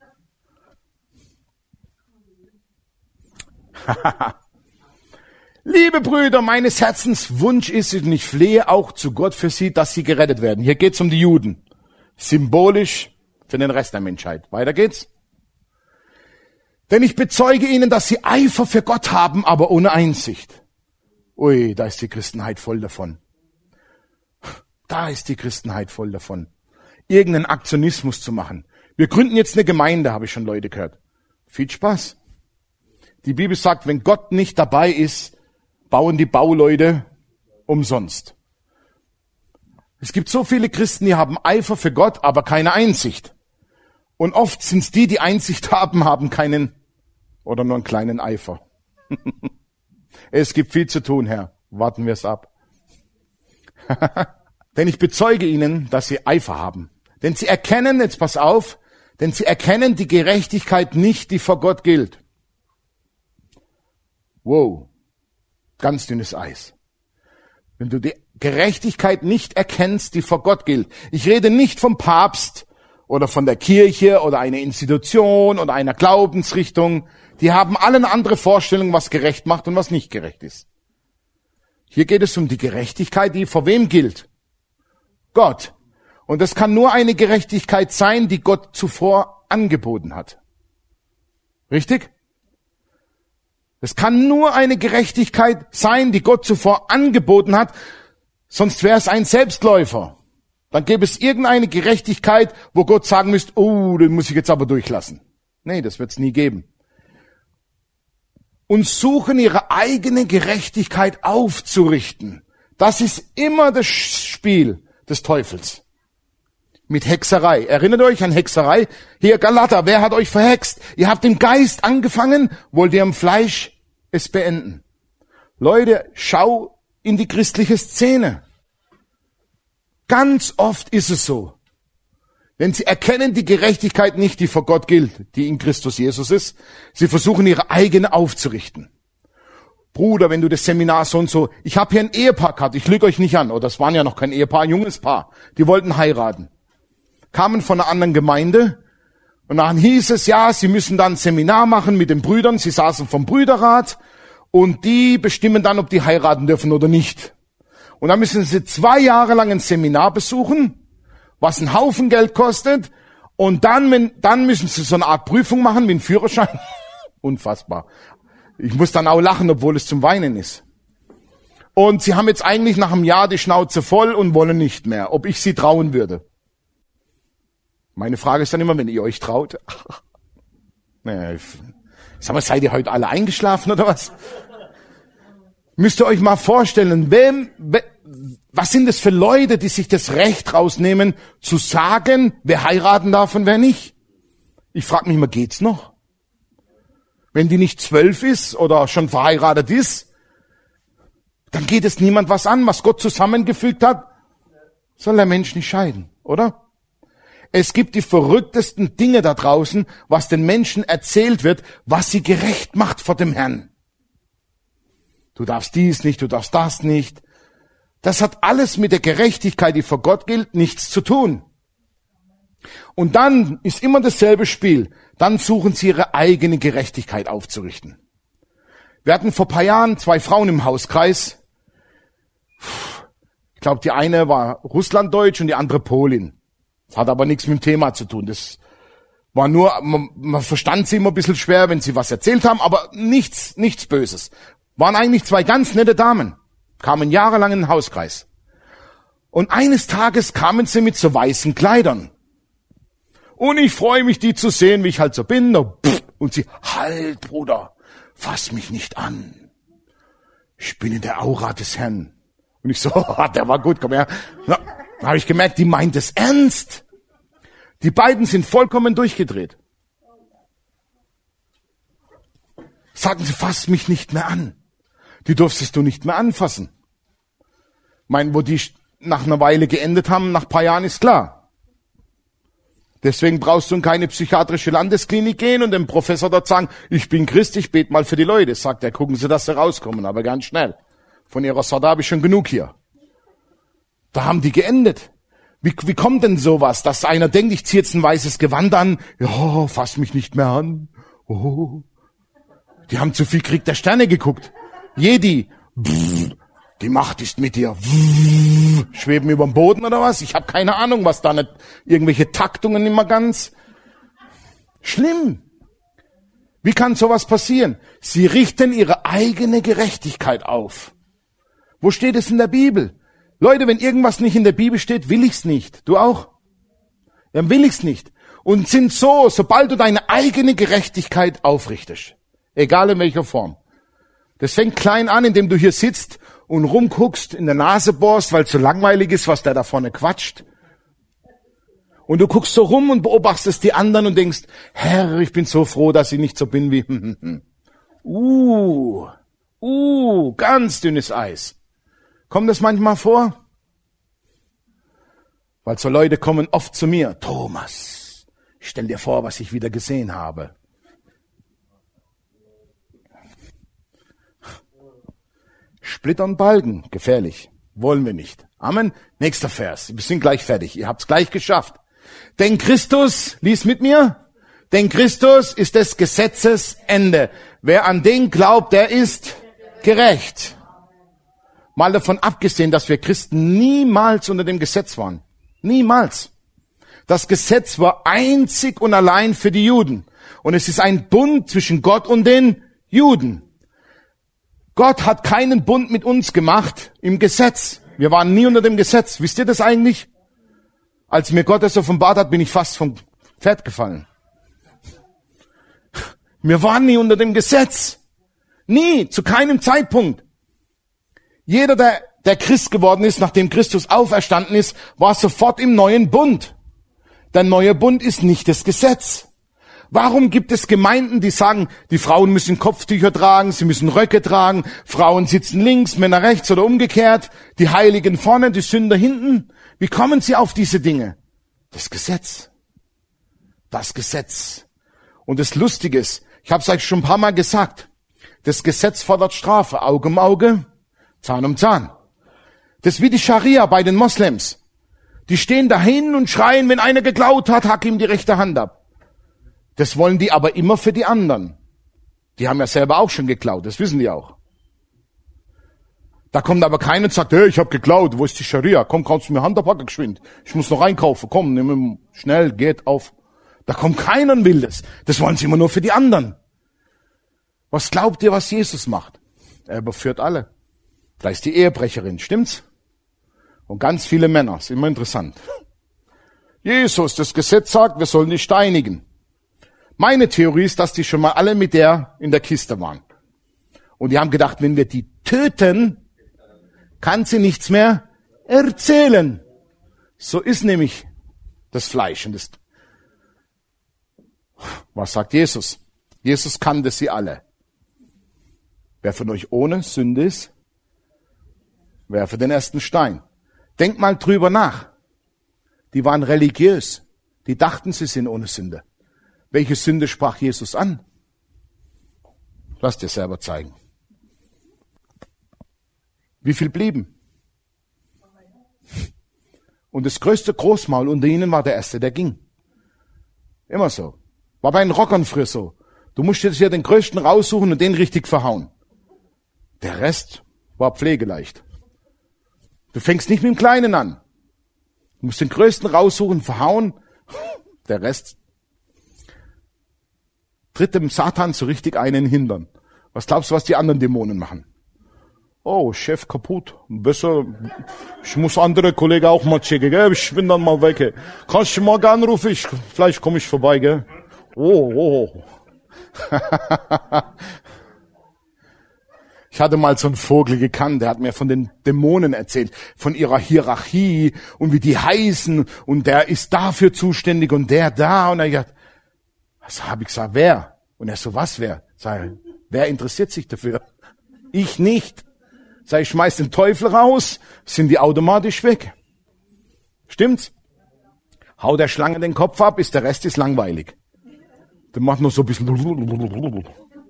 Liebe Brüder, meines Herzens Wunsch ist es, und ich flehe auch zu Gott für sie, dass sie gerettet werden. Hier geht's um die Juden. Symbolisch für den Rest der Menschheit. Weiter geht's. Denn ich bezeuge ihnen, dass sie Eifer für Gott haben, aber ohne Einsicht. Ui, da ist die Christenheit voll davon. Da ist die Christenheit voll davon. Irgendeinen Aktionismus zu machen. Wir gründen jetzt eine Gemeinde, habe ich schon Leute gehört. Viel Spaß. Die Bibel sagt, wenn Gott nicht dabei ist, bauen die Bauleute umsonst. Es gibt so viele Christen, die haben Eifer für Gott, aber keine Einsicht. Und oft sind es die Einsicht haben, haben keinen oder nur einen kleinen Eifer. Es gibt viel zu tun, Herr. Warten wir es ab. Denn ich bezeuge ihnen, dass sie Eifer haben. Denn sie erkennen, jetzt pass auf, denn sie erkennen die Gerechtigkeit nicht, die vor Gott gilt. Wow, ganz dünnes Eis. Wenn du die Gerechtigkeit nicht erkennst, die vor Gott gilt. Ich rede nicht vom Papst oder von der Kirche oder einer Institution oder einer Glaubensrichtung. Die haben alle eine andere Vorstellung, was gerecht macht und was nicht gerecht ist. Hier geht es um die Gerechtigkeit, die vor wem gilt? Gott. Und das kann nur eine Gerechtigkeit sein, die Gott zuvor angeboten hat. Richtig? Es kann nur eine Gerechtigkeit sein, die Gott zuvor angeboten hat, sonst wäre es ein Selbstläufer. Dann gäbe es irgendeine Gerechtigkeit, wo Gott sagen müsste, oh, den muss ich jetzt aber durchlassen. Nee, das wird es nie geben. Und suchen ihre eigene Gerechtigkeit aufzurichten. Das ist immer das Spiel des Teufels. Mit Hexerei. Erinnert euch an Hexerei? Hier Galater, wer hat euch verhext? Ihr habt im Geist angefangen, wollt ihr im Fleisch es beenden. Leute, schau in die christliche Szene. Ganz oft ist es so. Denn sie erkennen die Gerechtigkeit nicht, die vor Gott gilt, die in Christus Jesus ist. Sie versuchen ihre eigene aufzurichten. Bruder, wenn du das Seminar so und so, ich habe hier ein Ehepaar gehabt, ich lüge euch nicht an, oder das waren ja noch kein Ehepaar, ein junges Paar, die wollten heiraten. Kamen von einer anderen Gemeinde und dann hieß es, ja, sie müssen dann ein Seminar machen mit den Brüdern, sie saßen vom Brüderrat und die bestimmen dann, ob die heiraten dürfen oder nicht. Und dann müssen sie 2 Jahre lang ein Seminar besuchen, was einen Haufen Geld kostet und dann müssen sie so eine Art Prüfung machen wie ein Führerschein. Unfassbar. Ich muss dann auch lachen, obwohl es zum Weinen ist. Und sie haben jetzt eigentlich nach einem Jahr die Schnauze voll und wollen nicht mehr, ob ich sie trauen würde. Meine Frage ist dann immer, wenn ihr euch traut. Sag mal, seid ihr heute alle eingeschlafen oder was? Müsst ihr euch mal vorstellen, was sind das für Leute, die sich das Recht rausnehmen, zu sagen, wer heiraten darf und wer nicht? Ich frage mich immer, geht's noch? Wenn die nicht 12 ist oder schon verheiratet ist, dann geht es niemand was an, was Gott zusammengefügt hat. Soll der Mensch nicht scheiden, oder? Es gibt die verrücktesten Dinge da draußen, was den Menschen erzählt wird, was sie gerecht macht vor dem Herrn. Du darfst dies nicht, du darfst das nicht. Das hat alles mit der Gerechtigkeit, die vor Gott gilt, nichts zu tun. Und dann ist immer dasselbe Spiel. Dann suchen sie ihre eigene Gerechtigkeit aufzurichten. Wir hatten vor ein paar Jahren 2 Frauen im Hauskreis. Ich glaube, die eine war Russlanddeutsch und die andere Polin. Das hat aber nichts mit dem Thema zu tun. Das war nur, man verstand sie immer ein bisschen schwer, wenn sie was erzählt haben, aber nichts Böses. Waren eigentlich 2 ganz nette Damen, kamen jahrelang in den Hauskreis. Und eines Tages kamen sie mit so weißen Kleidern. Und ich freue mich, die zu sehen, wie ich halt so bin. Und sie, halt, Bruder, fass mich nicht an. Ich bin in der Aura des Herrn. Und ich so, der war gut, komm her. Na, da habe ich gemerkt, die meint es ernst. Die beiden sind vollkommen durchgedreht. Sagen sie, fass mich nicht mehr an. Die durftest du nicht mehr anfassen. Wo die nach einer Weile geendet haben, nach ein paar Jahren ist klar. Deswegen brauchst du in keine psychiatrische Landesklinik gehen und dem Professor dort sagen, ich bin Christ, ich bete mal für die Leute. Sagt er, gucken Sie, dass sie rauskommen, aber ganz schnell. Von ihrer Sorte habe ich schon genug hier. Da haben die geendet. Wie kommt denn sowas, dass einer denkt, ich ziehe jetzt ein weißes Gewand an, ja, fass mich nicht mehr an. Oh. Die haben zu viel Krieg der Sterne geguckt. Jedi, die Macht ist mit dir. Schweben über dem Boden oder was? Ich habe keine Ahnung, was da nicht, irgendwelche Taktungen immer ganz. Schlimm. Wie kann sowas passieren? Sie richten ihre eigene Gerechtigkeit auf. Wo steht es in der Bibel? Leute, wenn irgendwas nicht in der Bibel steht, will ich's nicht. Du auch? Dann will ich's nicht. Und sind so, sobald du deine eigene Gerechtigkeit aufrichtest, egal in welcher Form. Das fängt klein an, indem du hier sitzt und rumguckst, in der Nase bohrst, weil es so langweilig ist, was der da vorne quatscht. Und du guckst so rum und beobachtest die anderen und denkst, Herr, ich bin so froh, dass ich nicht so bin wie ganz dünnes Eis. Kommt das manchmal vor? Weil so Leute kommen oft zu mir. Thomas, stell dir vor, was ich wieder gesehen habe. Splitter und Balken, gefährlich. Wollen wir nicht. Amen. Nächster Vers. Wir sind gleich fertig. Ihr habt's gleich geschafft. Denn Christus, lies mit mir. Denn Christus ist des Gesetzes Ende. Wer an den glaubt, der ist gerecht. Mal davon abgesehen, dass wir Christen niemals unter dem Gesetz waren. Niemals. Das Gesetz war einzig und allein für die Juden. Und es ist ein Bund zwischen Gott und den Juden. Gott hat keinen Bund mit uns gemacht im Gesetz. Wir waren nie unter dem Gesetz. Wisst ihr das eigentlich? Als mir Gott das offenbart hat, bin ich fast vom Pferd gefallen. Wir waren nie unter dem Gesetz. Nie, zu keinem Zeitpunkt. Jeder, der Christ geworden ist, nachdem Christus auferstanden ist, war sofort im neuen Bund. Der neue Bund ist nicht das Gesetz. Warum gibt es Gemeinden, die sagen, die Frauen müssen Kopftücher tragen, sie müssen Röcke tragen, Frauen sitzen links, Männer rechts oder umgekehrt, die Heiligen vorne, die Sünder hinten? Wie kommen sie auf diese Dinge? Das Gesetz. Das Gesetz. Und das Lustige ist, ich habe es euch schon ein paar Mal gesagt, das Gesetz fordert Strafe, Auge um Auge, Zahn um Zahn. Das ist wie die Scharia bei den Moslems. Die stehen dahin und schreien, wenn einer geklaut hat, hack ihm die rechte Hand ab. Das wollen die aber immer für die anderen. Die haben ja selber auch schon geklaut, das wissen die auch. Da kommt aber keiner und sagt, hey, ich habe geklaut, wo ist die Scharia? Komm, kannst du mir Hand abpacken, geschwind. Ich muss noch einkaufen, komm, nimm schnell, geht auf. Da kommt keiner und will das. Das wollen sie immer nur für die anderen. Was glaubt ihr, was Jesus macht? Er überführt alle. Da ist die Ehebrecherin, stimmt's? Und ganz viele Männer, ist immer interessant. Jesus, das Gesetz sagt, wir sollen die steinigen. Meine Theorie ist, dass die schon mal alle mit der in der Kiste waren. Und die haben gedacht, wenn wir die töten, kann sie nichts mehr erzählen. So ist nämlich das Fleisch. Und das, was sagt Jesus? Jesus kannte sie alle. Wer von euch ohne Sünde ist, werfe den ersten Stein. Denkt mal drüber nach. Die waren religiös. Die dachten, sie sind ohne Sünde. Welche Sünde sprach Jesus an? Lass dir selber zeigen. Wie viel blieben? Und das größte Großmaul unter ihnen war der Erste, der ging. Immer so. War bei den Rockern früher so. Du musst jetzt hier den Größten raussuchen und den richtig verhauen. Der Rest war pflegeleicht. Du fängst nicht mit dem Kleinen an. Du musst den Größten raussuchen, verhauen. Der Rest tritt dem Satan so richtig einen hindern. Was glaubst du, was die anderen Dämonen machen? Oh, Chef kaputt. Besser, ich muss andere Kollegen auch mal checken, gell? Ich bin dann mal weg. Kannst du mal anrufen? Vielleicht komme ich vorbei, gell? Oh. Ich hatte mal so einen Vogel gekannt, der hat mir von den Dämonen erzählt, von ihrer Hierarchie und wie die heißen und der ist dafür zuständig und der da und er gesagt, was habe ich gesagt, wer? Und er so, was wer? Sag ich, wer interessiert sich dafür? Ich nicht. Sag ich, schmeiß den Teufel raus, sind die automatisch weg. Stimmt's? Hau der Schlange den Kopf ab, der Rest ist langweilig. Der macht nur so ein bisschen.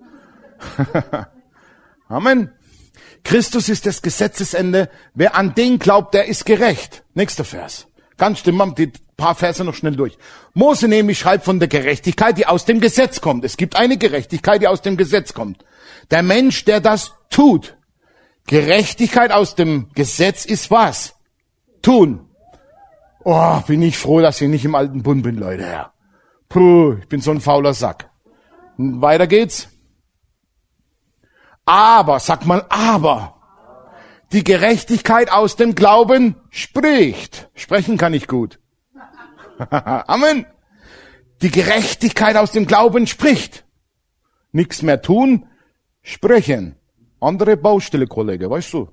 Amen. Christus ist das Gesetzesende. Wer an den glaubt, der ist gerecht. Nächster Vers. Ganz stimmen, die paar Verse noch schnell durch. Mose nämlich schreibt von der Gerechtigkeit, die aus dem Gesetz kommt. Es gibt eine Gerechtigkeit, die aus dem Gesetz kommt. Der Mensch, der das tut. Gerechtigkeit aus dem Gesetz ist was? Tun. Oh, bin ich froh, dass ich nicht im alten Bund bin, Leute. Ja. Puh, ich bin so ein fauler Sack. Und weiter geht's. Aber, sag mal, aber. Die Gerechtigkeit aus dem Glauben spricht. Sprechen kann ich gut. Amen. Die Gerechtigkeit aus dem Glauben spricht. Nichts mehr tun, sprechen. Andere Baustelle, Kollege, weißt du.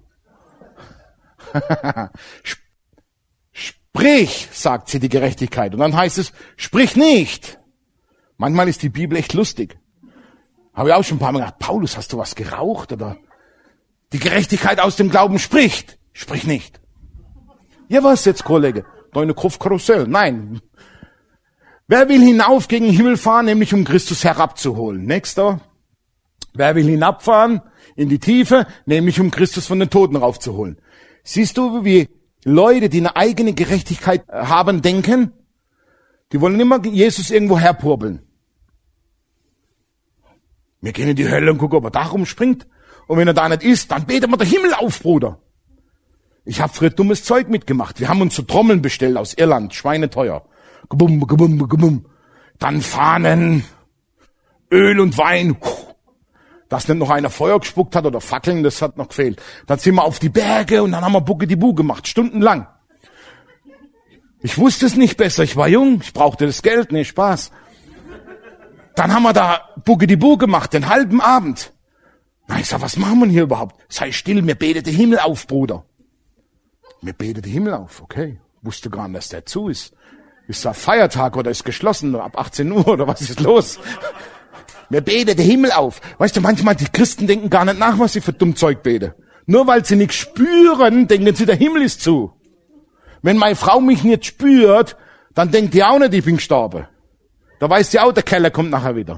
Sprich, sagt sie, die Gerechtigkeit. Und dann heißt es, sprich nicht. Manchmal ist die Bibel echt lustig. Habe ich auch schon ein paar Mal gedacht, Paulus, hast du was geraucht? Oder die Gerechtigkeit aus dem Glauben spricht. Sprich nicht. Ja, was jetzt, Kollege? Deine Kopfkarussell. Nein. Wer will hinauf gegen den Himmel fahren, nämlich um Christus herabzuholen? Nächster. Wer will hinabfahren in die Tiefe, nämlich um Christus von den Toten raufzuholen? Siehst du, wie Leute, die eine eigene Gerechtigkeit haben, denken? Die wollen immer Jesus irgendwo herpurbeln. Wir gehen in die Hölle und gucken, ob er da rumspringt. Und wenn er da nicht ist, dann beten wir den Himmel auf, Bruder. Ich habe früher dummes Zeug mitgemacht. Wir haben uns so Trommeln bestellt aus Irland, schweineteuer. Gebum, gebum, gebum. Dann Fahnen, Öl und Wein. Dass nicht noch einer Feuer gespuckt hat oder Fackeln, das hat noch gefehlt. Dann sind wir auf die Berge und dann haben wir Bucke-die-Bu gemacht, stundenlang. Ich wusste es nicht besser, ich war jung, ich brauchte das Geld, nee, Spaß. Dann haben wir da Bucke-die-Bu gemacht, den halben Abend. Na, ich sag, was machen wir hier überhaupt? Sei still, mir betet der Himmel auf, Bruder. Mir betet der Himmel auf, okay. Wusste gar nicht, dass der zu ist. Ist da Feiertag oder ist geschlossen ab 18 Uhr oder was ist los? Mir betet der Himmel auf. Weißt du, manchmal die Christen denken gar nicht nach, was sie für dumm Zeug beten. Nur weil sie nichts spüren, denken sie, der Himmel ist zu. Wenn meine Frau mich nicht spürt, dann denkt die auch nicht, ich bin gestorben. Da weiß sie auch, der Keller kommt nachher wieder.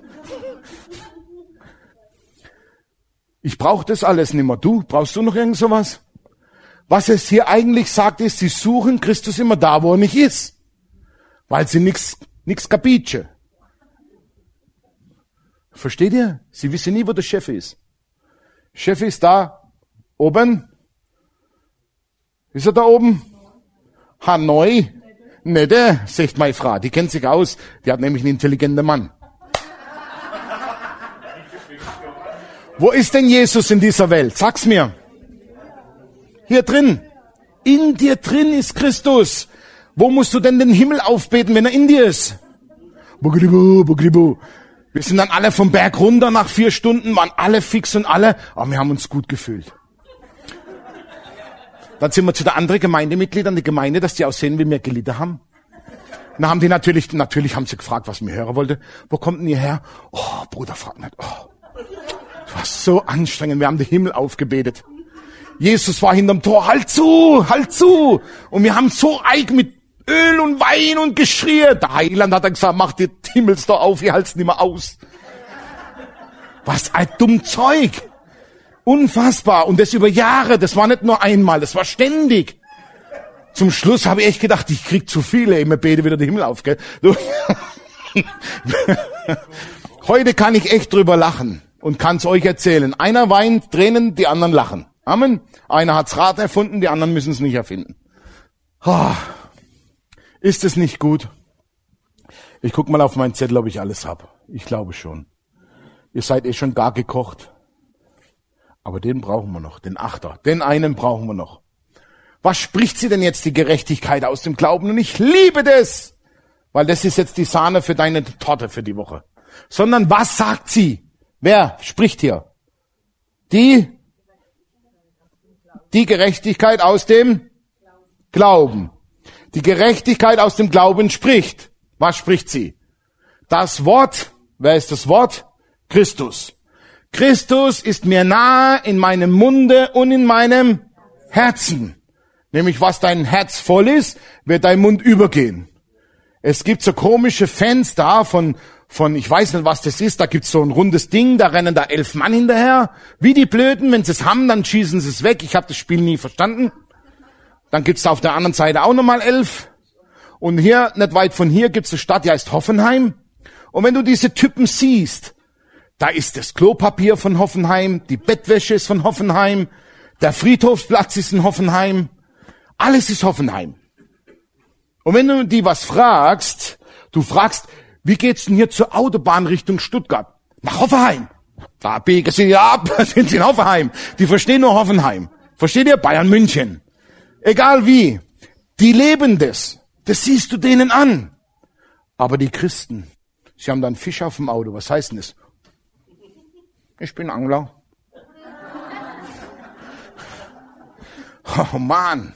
Ich brauche das alles nicht mehr. Du, brauchst du noch irgend sowas? Was es hier eigentlich sagt, ist, sie suchen Christus immer da, wo er nicht ist. Weil sie nix capiche. Versteht ihr? Sie wissen nie, wo der Chef ist. Chef ist da oben. Ist er da oben? Hanoi? Ne, der, sagt meine Frau. Die kennt sich aus. Die hat nämlich einen intelligenten Mann. Wo ist denn Jesus in dieser Welt? Sag's mir. Hier drin. In dir drin ist Christus. Wo musst du denn den Himmel aufbeten, wenn er in dir ist? Bugribu, bugribu. Wir sind dann alle vom Berg runter nach 4 Stunden, waren alle fix und alle, aber wir haben uns gut gefühlt. Dann sind wir zu der anderen Gemeindemitgliedern, die Gemeinde, dass die aussehen, wie wir gelitten haben. Dann haben die natürlich haben sie gefragt, was mir hören wollte. Wo kommt denn ihr her? Oh, Bruder, frag nicht. Oh, das war so anstrengend, wir haben den Himmel aufgebetet. Jesus war hinterm Tor, halt zu, halt zu. Und wir haben so eig mit Öl und Wein und geschrien. Der Heiland hat dann gesagt, mach die Himmelstor auf, ihr halt's nicht mehr aus. Was ein dumm Zeug. Unfassbar. Und das über Jahre, das war nicht nur einmal, das war ständig. Zum Schluss habe ich echt gedacht, ich krieg zu viele, ich bete wieder den Himmel auf, gell? Heute kann ich echt drüber lachen und kann's euch erzählen. Einer weint, Tränen, die anderen lachen. Amen. Einer hat's Rad erfunden, die anderen müssen es nicht erfinden. Oh. Ist es nicht gut? Ich guck mal auf meinen Zettel, ob ich alles hab. Ich glaube schon. Ihr seid schon gar gekocht. Aber den brauchen wir noch, den Achter. Den einen brauchen wir noch. Was spricht sie denn jetzt, die Gerechtigkeit aus dem Glauben? Und ich liebe das, weil das ist jetzt die Sahne für deine Torte für die Woche. Sondern was sagt sie? Wer spricht hier? Die Gerechtigkeit aus dem Glauben. Die Gerechtigkeit aus dem Glauben spricht. Was spricht sie? Das Wort. Wer ist das Wort? Christus. Christus ist mir nahe in meinem Munde und in meinem Herzen. Nämlich was dein Herz voll ist, wird dein Mund übergehen. Es gibt so komische Fans da von ich weiß nicht, was das ist, da gibt's so ein rundes Ding, da rennen da 11 Mann hinterher. Wie die Blöden, wenn sie es haben, dann schießen sie es weg. Ich habe das Spiel nie verstanden. Dann gibt's da auf der anderen Seite auch nochmal 11. Und hier, nicht weit von hier, gibt's eine Stadt, die heißt Hoffenheim. Und wenn du diese Typen siehst, da ist das Klopapier von Hoffenheim, die Bettwäsche ist von Hoffenheim, der Friedhofsplatz ist in Hoffenheim. Alles ist Hoffenheim. Und wenn du die was fragst, du fragst, wie geht's denn hier zur Autobahn Richtung Stuttgart? Nach Hoffenheim. Da biegen sie ja ab, sind sie in Hoffenheim. Die verstehen nur Hoffenheim. Versteht ihr? Bayern München. Egal wie. Die leben das. Das siehst du denen an. Aber die Christen, sie haben dann Fisch auf dem Auto. Was heißt denn das? Ich bin Angler. Oh Mann.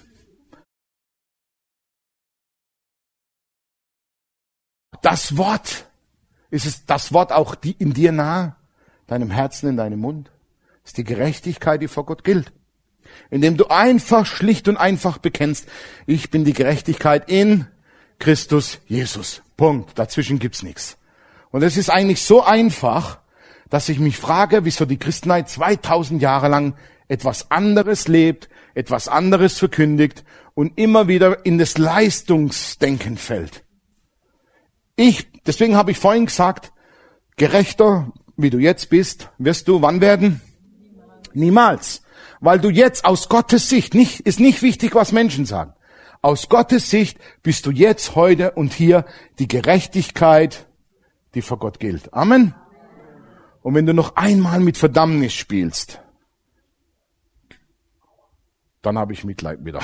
Das Wort, ist es das Wort auch in dir nah, deinem Herzen, in deinem Mund? Das ist die Gerechtigkeit, die vor Gott gilt. Indem du einfach, schlicht und einfach bekennst, ich bin die Gerechtigkeit in Christus Jesus. Punkt. Dazwischen gibt's nichts. Und es ist eigentlich so einfach, dass ich mich frage, wieso die Christenheit 2000 Jahre lang etwas anderes lebt, etwas anderes verkündigt und immer wieder in das Leistungsdenken fällt. Deswegen habe ich vorhin gesagt, gerechter, wie du jetzt bist, wirst du wann werden? Niemals. Weil du jetzt aus Gottes Sicht, ist nicht wichtig, was Menschen sagen. Aus Gottes Sicht bist du jetzt, heute und hier die Gerechtigkeit, die vor Gott gilt. Amen. Und wenn du noch einmal mit Verdammnis spielst, dann habe ich Mitleid wieder.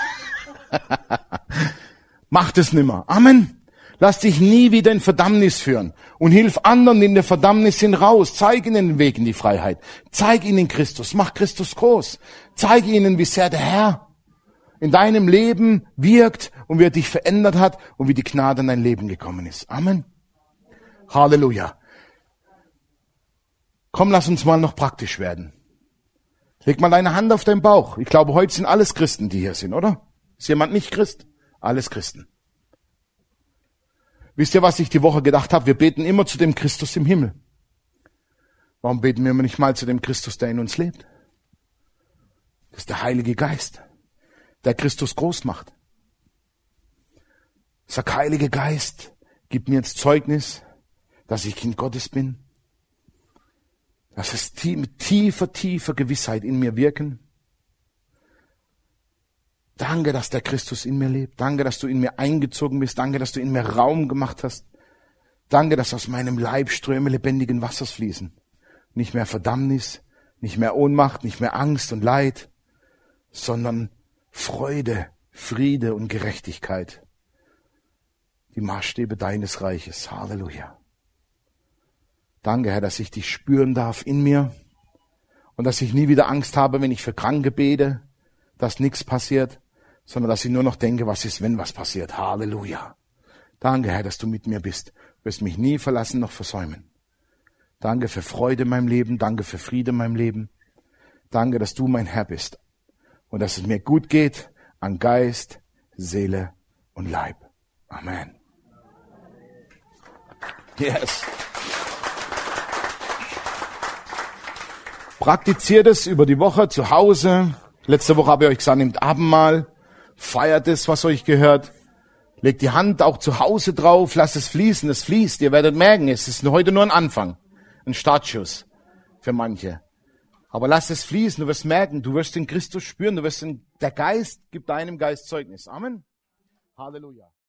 Mach das nimmer. Amen. Lass dich nie wieder in Verdammnis führen und hilf anderen, die in der Verdammnis sind, raus. Zeig ihnen den Weg in die Freiheit. Zeig ihnen Christus. Mach Christus groß. Zeig ihnen, wie sehr der Herr in deinem Leben wirkt und wie er dich verändert hat und wie die Gnade in dein Leben gekommen ist. Amen. Halleluja. Komm, lass uns mal noch praktisch werden. Leg mal deine Hand auf deinen Bauch. Ich glaube, heute sind alles Christen, die hier sind, oder? Ist jemand nicht Christ? Alles Christen. Wisst ihr, was ich die Woche gedacht habe? Wir beten immer zu dem Christus im Himmel. Warum beten wir nicht mal zu dem Christus, der in uns lebt? Das ist der Heilige Geist, der Christus groß macht. Sag, Heiliger Geist, gib mir jetzt Zeugnis, dass ich Kind Gottes bin. Lass es mit tiefer Gewissheit in mir wirken. Danke, dass der Christus in mir lebt. Danke, dass du in mir eingezogen bist. Danke, dass du in mir Raum gemacht hast. Danke, dass aus meinem Leib Ströme lebendigen Wassers fließen. Nicht mehr Verdammnis, nicht mehr Ohnmacht, nicht mehr Angst und Leid, sondern Freude, Friede und Gerechtigkeit. Die Maßstäbe deines Reiches. Halleluja. Danke, Herr, dass ich dich spüren darf in mir und dass ich nie wieder Angst habe, wenn ich für Kranke bete, dass nichts passiert, sondern dass ich nur noch denke, was ist, wenn was passiert. Halleluja. Danke, Herr, dass du mit mir bist. Du wirst mich nie verlassen noch versäumen. Danke für Freude in meinem Leben. Danke für Friede in meinem Leben. Danke, dass du mein Herr bist und dass es mir gut geht an Geist, Seele und Leib. Amen. Yes. Praktiziert es über die Woche zu Hause. Letzte Woche habe ich euch gesagt, nehmt Abendmahl, feiert es, was euch gehört. Legt die Hand auch zu Hause drauf, lasst es fließen, es fließt. Ihr werdet merken, es ist heute nur ein Anfang, ein Startschuss für manche. Aber lasst es fließen, du wirst merken, du wirst den Christus spüren, der Geist gibt deinem Geist Zeugnis. Amen. Halleluja.